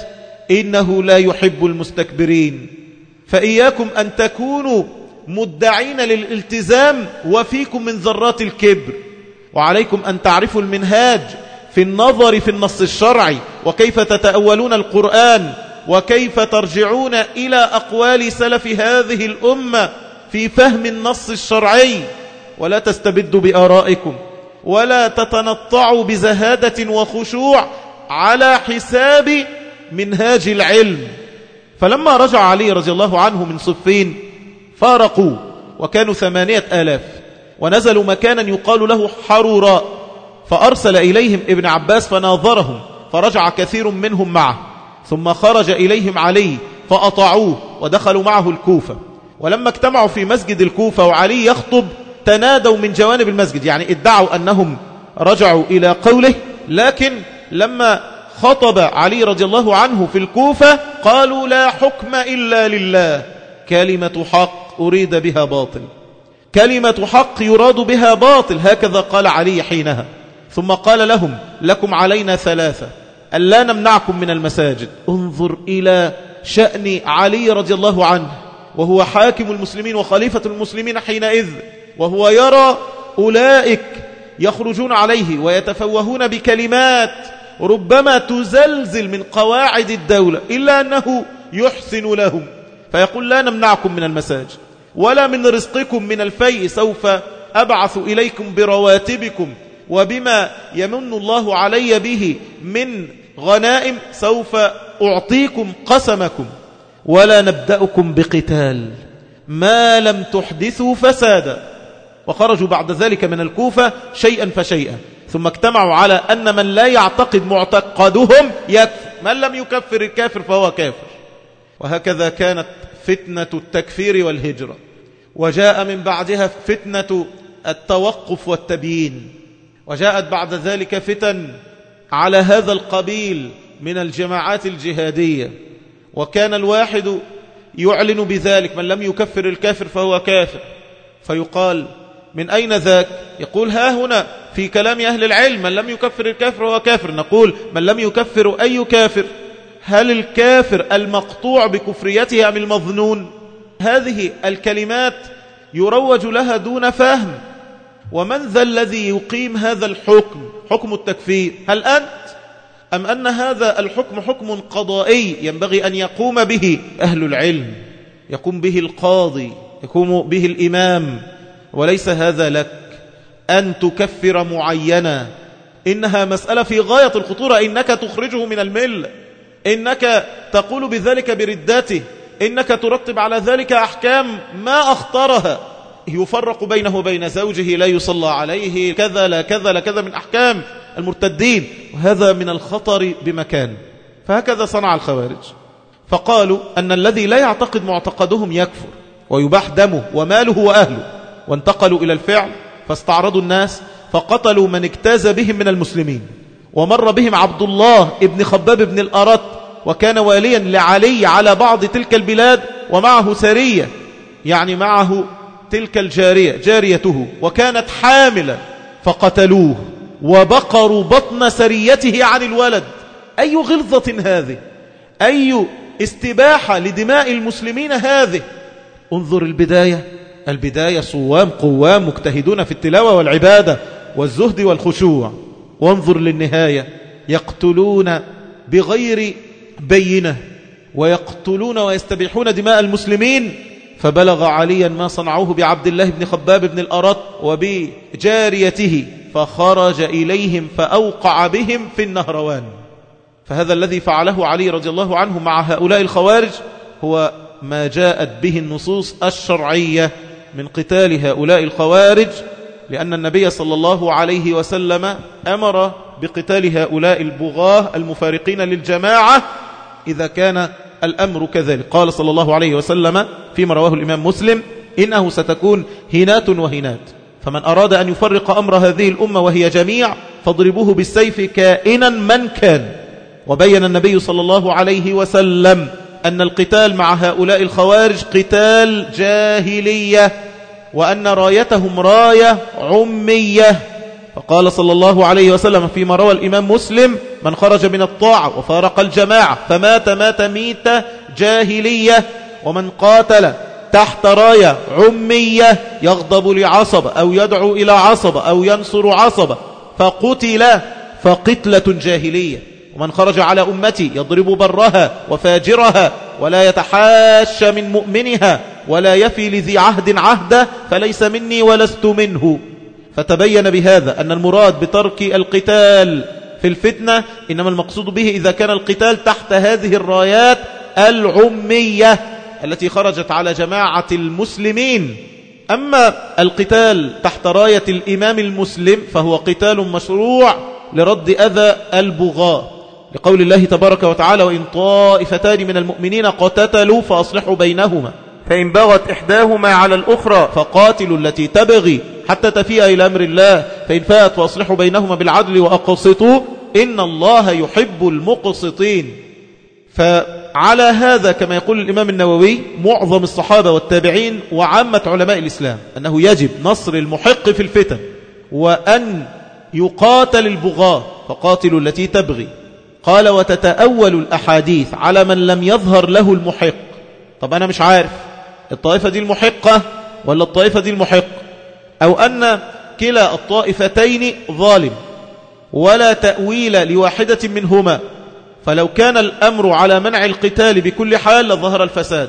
إنه لا يحب المستكبرين. فإياكم أن تكونوا مدعين للالتزام وفيكم من ذرات الكبر، وعليكم أن تعرفوا المنهاج في النظر في النص الشرعي، وكيف تتأولون القرآن، وكيف ترجعون إلى أقوال سلف هذه الأمة في فهم النص الشرعي، ولا تستبدوا بآرائكم، ولا تتنطعوا بزهادة وخشوع على حساب منهاج العلم. فلما رجع علي رضي الله عنه من صفين فارقوا، وكانوا ثمانية آلاف، ونزلوا مكانا يقال له حروراء، فأرسل إليهم ابن عباس فناظرهم، فرجع كثير منهم معه، ثم خرج إليهم علي فأطاعوه ودخلوا معه الكوفة. ولما اجتمعوا في مسجد الكوفة وعلي يخطب تنادوا من جوانب المسجد، يعني ادعوا أنهم رجعوا إلى قوله، لكن لما خطب علي رضي الله عنه في الكوفة قالوا لا حكم إلا لله، كلمة حق أريد بها باطل، كلمة حق يراد بها باطل، هكذا قال علي حينها. ثم قال لهم لكم علينا ثلاثة، ألا نمنعكم من المساجد. انظر إلى شأن علي رضي الله عنه، وهو حاكم المسلمين وخليفة المسلمين حينئذ، وهو يرى أولئك يخرجون عليه ويتفوهون بكلمات ربما تزلزل من قواعد الدولة، إلا أنه يحسن لهم، فيقول لا نمنعكم من المساجد ولا من رزقكم من الفيء، سوف أبعث إليكم برواتبكم، وبما يمن الله علي به من غنائم سوف أعطيكم قسمكم، ولا نبدأكم بقتال ما لم تحدثوا فسادا. وخرجوا بعد ذلك من الكوفة شيئا فشيئا، ثم اجتمعوا على أن من لا يعتقد معتقدهم يكفر، من لم يكفر الكافر فهو كافر. وهكذا كانت فتنة التكفير والهجرة، وجاء من بعدها فتنة التوقف والتبيين، وجاءت بعد ذلك فتن على هذا القبيل من الجماعات الجهادية، وكان الواحد يعلن بذلك: من لم يكفر الكافر فهو كافر. فيقال: من أين ذاك؟ يقول: ها هنا في كلام أهل العلم: من لم يكفر الكافر فهو كافر. نقول: من لم يكفر أي كافر؟ هل الكافر المقطوع بكفريته أم المظنون؟ هذه الكلمات يروج لها دون فهم. ومن ذا الذي يقيم هذا الحكم، حكم التكفير؟ هل أنت؟ أم أن هذا الحكم حكم قضائي ينبغي أن يقوم به أهل العلم، يقوم به القاضي، يقوم به الإمام، وليس هذا لك أن تكفر معينا. إنها مسألة في غاية الخطورة، إنك تخرجه من الملة، إنك تقول بذلك بردته، إنك ترتب على ذلك أحكام ما أخطرها، يفرق بينه وبين زوجه، لا يصلى عليه، كذا لا كذا لا كذا من أحكام المرتدين، وهذا من الخطر بمكان. فهكذا صنع الخوارج، فقالوا أن الذي لا يعتقد معتقدهم يكفر ويباح دمه وماله وأهله، وانتقلوا إلى الفعل فاستعرضوا الناس فقتلوا من اجتاز بهم من المسلمين. ومر بهم عبد الله ابن خباب بن الأرت، وكان واليا لعلي على بعض تلك البلاد، ومعه سرية، يعني معه تلك الجارية جاريته، وكانت حاملا، فقتلوه وبقروا بطن سريته عن الولد. أي غلظة هذه، أي استباحة لدماء المسلمين هذه. انظر البداية، البداية صوام قوام مجتهدون في التلاوة والعبادة والزهد والخشوع. وانظر للنهاية، يقتلون بغير بينة، ويقتلون ويستبيحون دماء المسلمين. فبلغ عليا ما صنعوه بعبد الله بن خباب بن الأرت وبجاريته، فخرج إليهم فأوقع بهم في النهروان. فهذا الذي فعله علي رضي الله عنه مع هؤلاء الخوارج هو ما جاءت به النصوص الشرعية من قتال هؤلاء الخوارج، لأن النبي صلى الله عليه وسلم أمر بقتال هؤلاء البغاة المفارقين للجماعة إذا كان الأمر كذلك. قال صلى الله عليه وسلم فيما رواه الإمام مسلم: إنه ستكون هنات وهنات، فمن أراد أن يفرق أمر هذه الأمة وهي جميع فاضربوه بالسيف كائنا من كان. وبين النبي صلى الله عليه وسلم أن القتال مع هؤلاء الخوارج قتال جاهلية، وأن رايتهم راية عمية. فقال صلى الله عليه وسلم فيما روى الإمام مسلم: من خرج من الطاعة وفارق الجماعة فمات مات ميتة جاهلية، ومن قاتل تحت راية عمية يغضب لعصبة أو يدعو إلى عصبة أو ينصر عصبة فقتل فقتلة جاهلية. ومن خرج على أمتي يضرب برها وفاجرها ولا يتحاش من مؤمنها ولا يفي لذي عهد عهده فليس مني ولست منه. فتبين بهذا أن المراد بترك القتال في الفتنة إنما المقصود به إذا كان القتال تحت هذه الرايات العمية التي خرجت على جماعة المسلمين. أما القتال تحت راية الإمام المسلم فهو قتال مشروع لرد أذى البغاة، لقول الله تبارك وتعالى: وإن طائفتان من المؤمنين قتتلوا فأصلحوا بينهما فإن بغت إحداهما على الأخرى فقاتلوا التي تبغي حتى تفيء إلى أمر الله فإن فاءت فأصلحوا بينهما بالعدل وأقسطوا إن الله يحب المقسطين. فعلى هذا كما يقول الإمام النووي معظم الصحابة والتابعين وعامة علماء الإسلام أنه يجب نصر المحق في الفتن، وأن يقاتل البغاة فقاتلوا التي تبغي. قال: وتتأول الأحاديث على من لم يظهر له المحق. طب أنا مش عارف الطائفة دي المحقة ولا الطائفة دي المحق، أو أن كلا الطائفتين ظالم ولا تأويل لواحدة منهما، فلو كان الأمر على منع القتال بكل حال لظهر الفساد.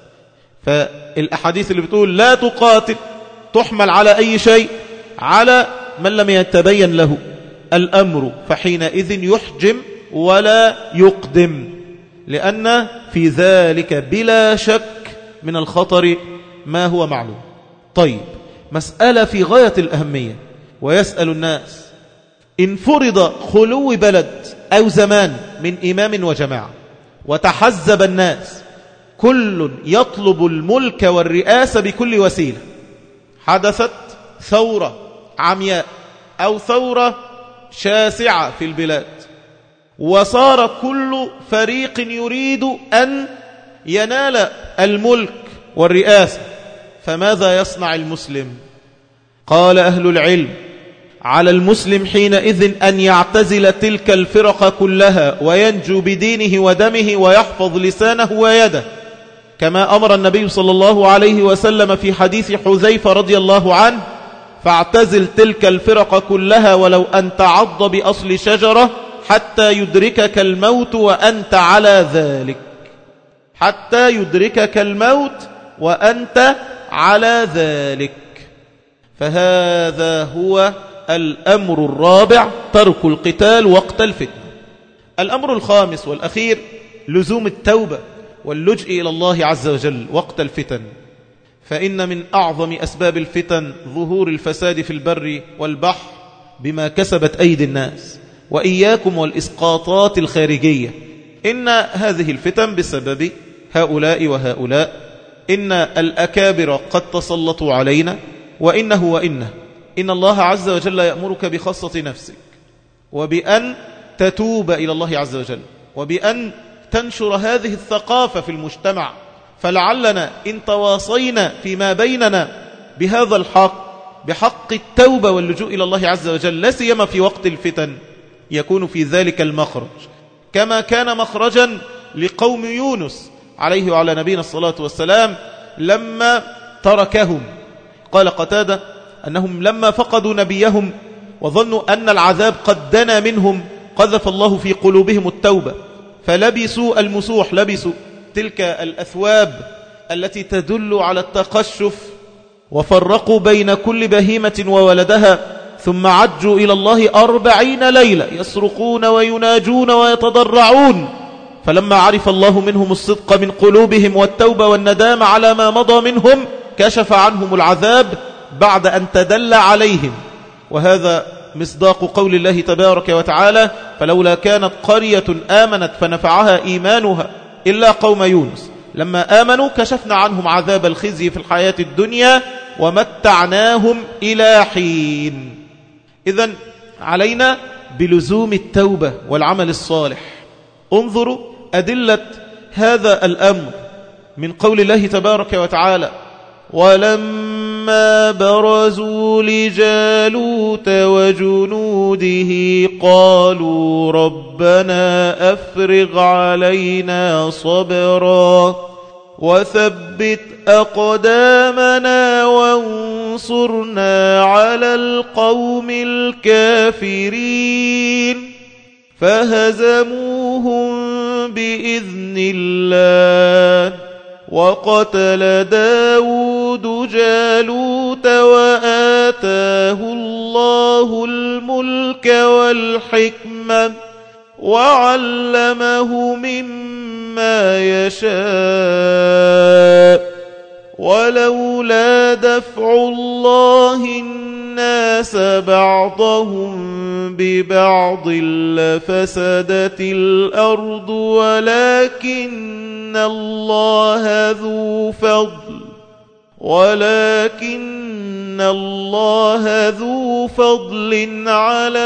فالأحاديث اللي بتقول لا تقاتل تحمل على أي شيء؟ على من لم يتبين له الأمر، فحينئذ يحجم ولا يقدم، لأن في ذلك بلا شك من الخطر ما هو معلوم. طيب، مسألة في غاية الأهمية، ويسأل الناس: إن فرض خلو بلد أو زمان من إمام وجماعة وتحزب الناس كل يطلب الملك والرئاسة بكل وسيلة، حدثت ثورة عمياء أو ثورة شاسعة في البلاد، وصار كل فريق يريد أن ينال الملك والرئاسة، فماذا يصنع المسلم؟ قال أهل العلم: على المسلم حينئذ أن يعتزل تلك الفرق كلها وينجو بدينه ودمه ويحفظ لسانه ويده، كما أمر النبي صلى الله عليه وسلم في حديث حذيفة رضي الله عنه: فاعتزل تلك الفرق كلها ولو أن تعض بأصل شجرة حتى يدركك الموت وأنت على ذلك، حتى يدركك الموت وأنت على ذلك. فهذا هو الأمر الرابع، ترك القتال وقت الفتنة. الأمر الخامس والأخير لزوم التوبة واللجئ إلى الله عز وجل وقت الفتن، فإن من أعظم أسباب الفتن ظهور الفساد في البر والبحر بما كسبت أيدي الناس، وإياكم والإسقاطات الخارجية. إن هذه الفتن بسبب هؤلاء وهؤلاء، إن الأكابر قد تسلطوا علينا، وإنه وإنه إن الله عز وجل يأمرك بخاصة نفسك، وبأن تتوب إلى الله عز وجل، وبأن تنشر هذه الثقافة في المجتمع. فلعلنا إن تواصينا فيما بيننا بهذا الحق، بحق التوبة واللجوء إلى الله عز وجل، لا سيما في وقت الفتن، يكون في ذلك المخرج، كما كان مخرجا لقوم يونس عليه وعلى نبينا الصلاة والسلام لما تركهم. قال قتادة أنهم لما فقدوا نبيهم وظنوا أن العذاب قد دنا منهم، قذف الله في قلوبهم التوبة، فلبسوا المسوح، لبسوا تلك الأثواب التي تدل على التقشف، وفرقوا بين كل بهيمة وولدها، ثم عجوا إلى الله أربعين ليلة يصرخون ويناجون ويتضرعون. فلما عرف الله منهم الصدق من قلوبهم والتوبة والندام على ما مضى منهم، كشف عنهم العذاب بعد أن تدل عليهم. وهذا مصداق قول الله تبارك وتعالى: فلولا كانت قرية آمنت فنفعها إيمانها إلا قوم يونس لما آمنوا كشفنا عنهم عذاب الخزي في الحياة الدنيا ومتعناهم إلى حين. إذن علينا بلزوم التوبة والعمل الصالح. انظروا أدلة هذا الأمر من قول الله تبارك وتعالى: ولما برزوا لجالوت وجنوده قالوا ربنا أفرغ علينا صبرا وثبت أقدامنا وانصرنا على القوم الكافرين فهزموهم بإذن الله وقتل داود جالوت وآتاه الله الملك والحكمة وعلمه مما يشاء ولولا دفع الله الناس بعضهم ببعض لفسدت الأرض ولكن الله ذو فضل ولكن الله ذو فضل على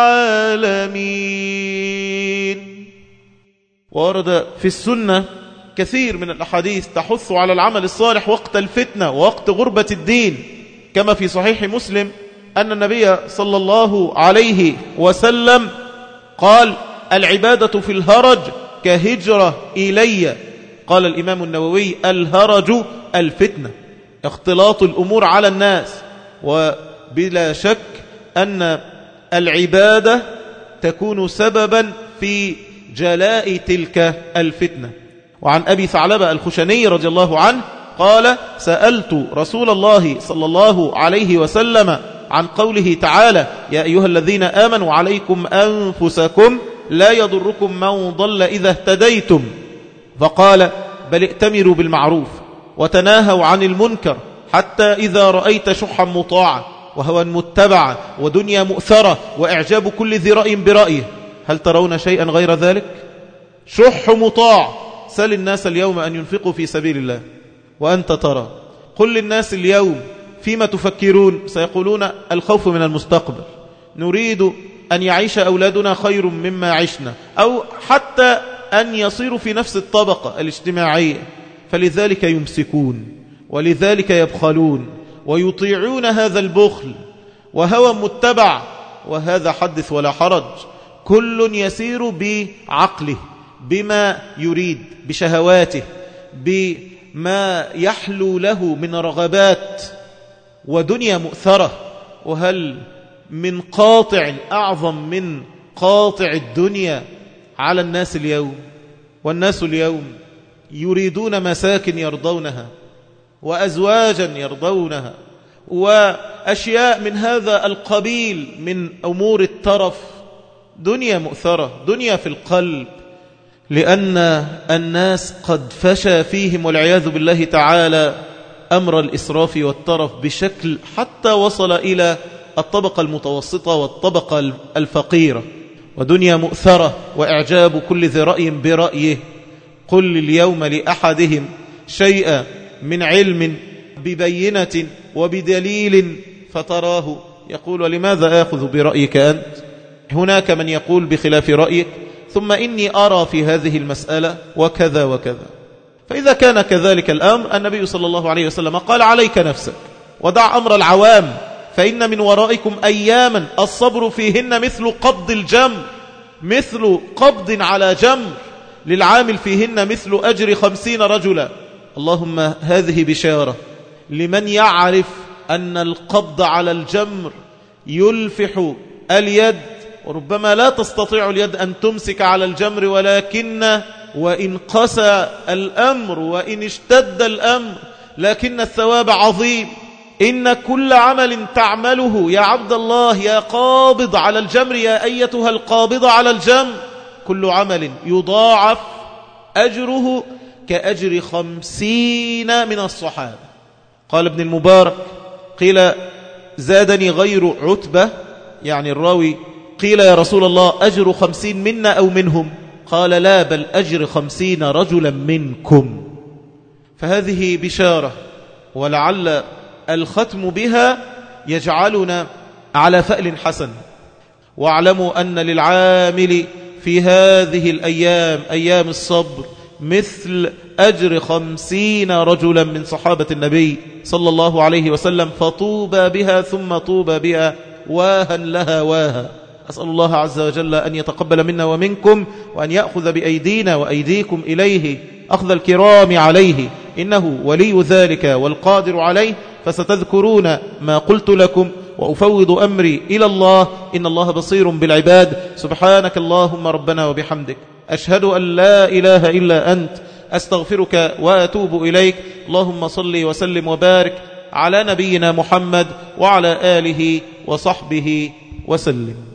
العالمين. ورد في السنة كثير من الأحاديث تحث على العمل الصالح وقت الفتنة ووقت غربة الدين، كما في صحيح مسلم أن النبي صلى الله عليه وسلم قال: العبادة في الهرج كهجرة إلي. قال الإمام النووي: الهرج الفتنة، اختلاط الأمور على الناس. وبلا شك أن العبادة تكون سببا في جلاء تلك الفتنة. وعن أبي ثعلبة الخشني رضي الله عنه قال: سألت رسول الله صلى الله عليه وسلم عن قوله تعالى: يا أيها الذين آمنوا عليكم أنفسكم لا يضركم من ضل إذا اهتديتم، فقال: بل ائتمروا بالمعروف وتناهوا عن المنكر حتى إذا رأيت شحا مطاعا وهوى متبعا ودنيا مؤثرة وإعجاب كل ذي رأي برأيه، هل ترون شيئا غير ذلك؟ شح مطاع. سل الناس اليوم أن ينفقوا في سبيل الله وأنت ترى. قل للناس اليوم فيما تفكرون، سيقولون الخوف من المستقبل، نريد أن يعيش أولادنا خير مما عشنا، أو حتى أن يصيروا في نفس الطبقة الاجتماعية، فلذلك يمسكون ولذلك يبخلون ويطيعون هذا البخل وهوى متبع. وهذا حدث ولا حرج، كل يسير بعقله بما يريد، بشهواته، بما يحلو له من رغبات ودنيا مؤثرة. وهل من قاطع أعظم من قاطع الدنيا على الناس اليوم؟ والناس اليوم يريدون مساكن يرضونها وأزواجا يرضونها وأشياء من هذا القبيل من أمور الترف، دنيا مؤثرة، دنيا في القلب، لأن الناس قد فشى فيهم والعياذ بالله تعالى أمر الإسراف والترف بشكل حتى وصل إلى الطبقة المتوسطة والطبقة الفقيرة، ودنيا مؤثرة وإعجاب كل ذي رأي برأيه. قل اليوم لأحدهم شيئا من علم ببينة وبدليل فتراه يقول لماذا آخذ برأيك أنت؟ هناك من يقول بخلاف رأيك، ثم إني أرى في هذه المسألة وكذا وكذا. فإذا كان كذلك الأمر، النبي صلى الله عليه وسلم قال عليك نفسك ودع أمر العوام، فإن من ورائكم أياما الصبر فيهن مثل قبض الجمر، مثل قبض على جمر، للعامل فيهن مثل أجر خمسين رجلا. اللهم هذه بشارة لمن يعرف أن القبض على الجمر يلفح اليد، وربما لا تستطيع اليد أن تمسك على الجمر، ولكن وإن قسى الأمر وإن اشتد الأمر لكن الثواب عظيم. إن كل عمل تعمله يا عبد الله يا قابض على الجمر، يا أيتها القابضة على الجمر، كل عمل يضاعف أجره كأجر خمسين من الصحابة. قال ابن المبارك قيل زادني غير عتبة، يعني الراوي، قيل يا رسول الله أجر خمسين منا أو منهم؟ قال لا، بل أجر خمسين رجلا منكم. فهذه بشارة، ولعل الختم بها يجعلنا على فأل حسن. واعلموا أن للعامل في هذه الأيام أيام الصبر مثل أجر خمسين رجلا من صحابة النبي صلى الله عليه وسلم، فطوبى بها ثم طوبى بها، واها لها واها. أسأل الله عز وجل أن يتقبل منا ومنكم، وأن يأخذ بأيدينا وأيديكم إليه أخذ الكرام عليه، إنه ولي ذلك والقادر عليه. فستذكرون ما قلت لكم، وأفوض أمري إلى الله، إن الله بصير بالعباد. سبحانك اللهم ربنا وبحمدك، أشهد أن لا إله إلا أنت، أستغفرك وأتوب إليك. اللهم صل وسلم وبارك على نبينا محمد وعلى آله وصحبه وسلم.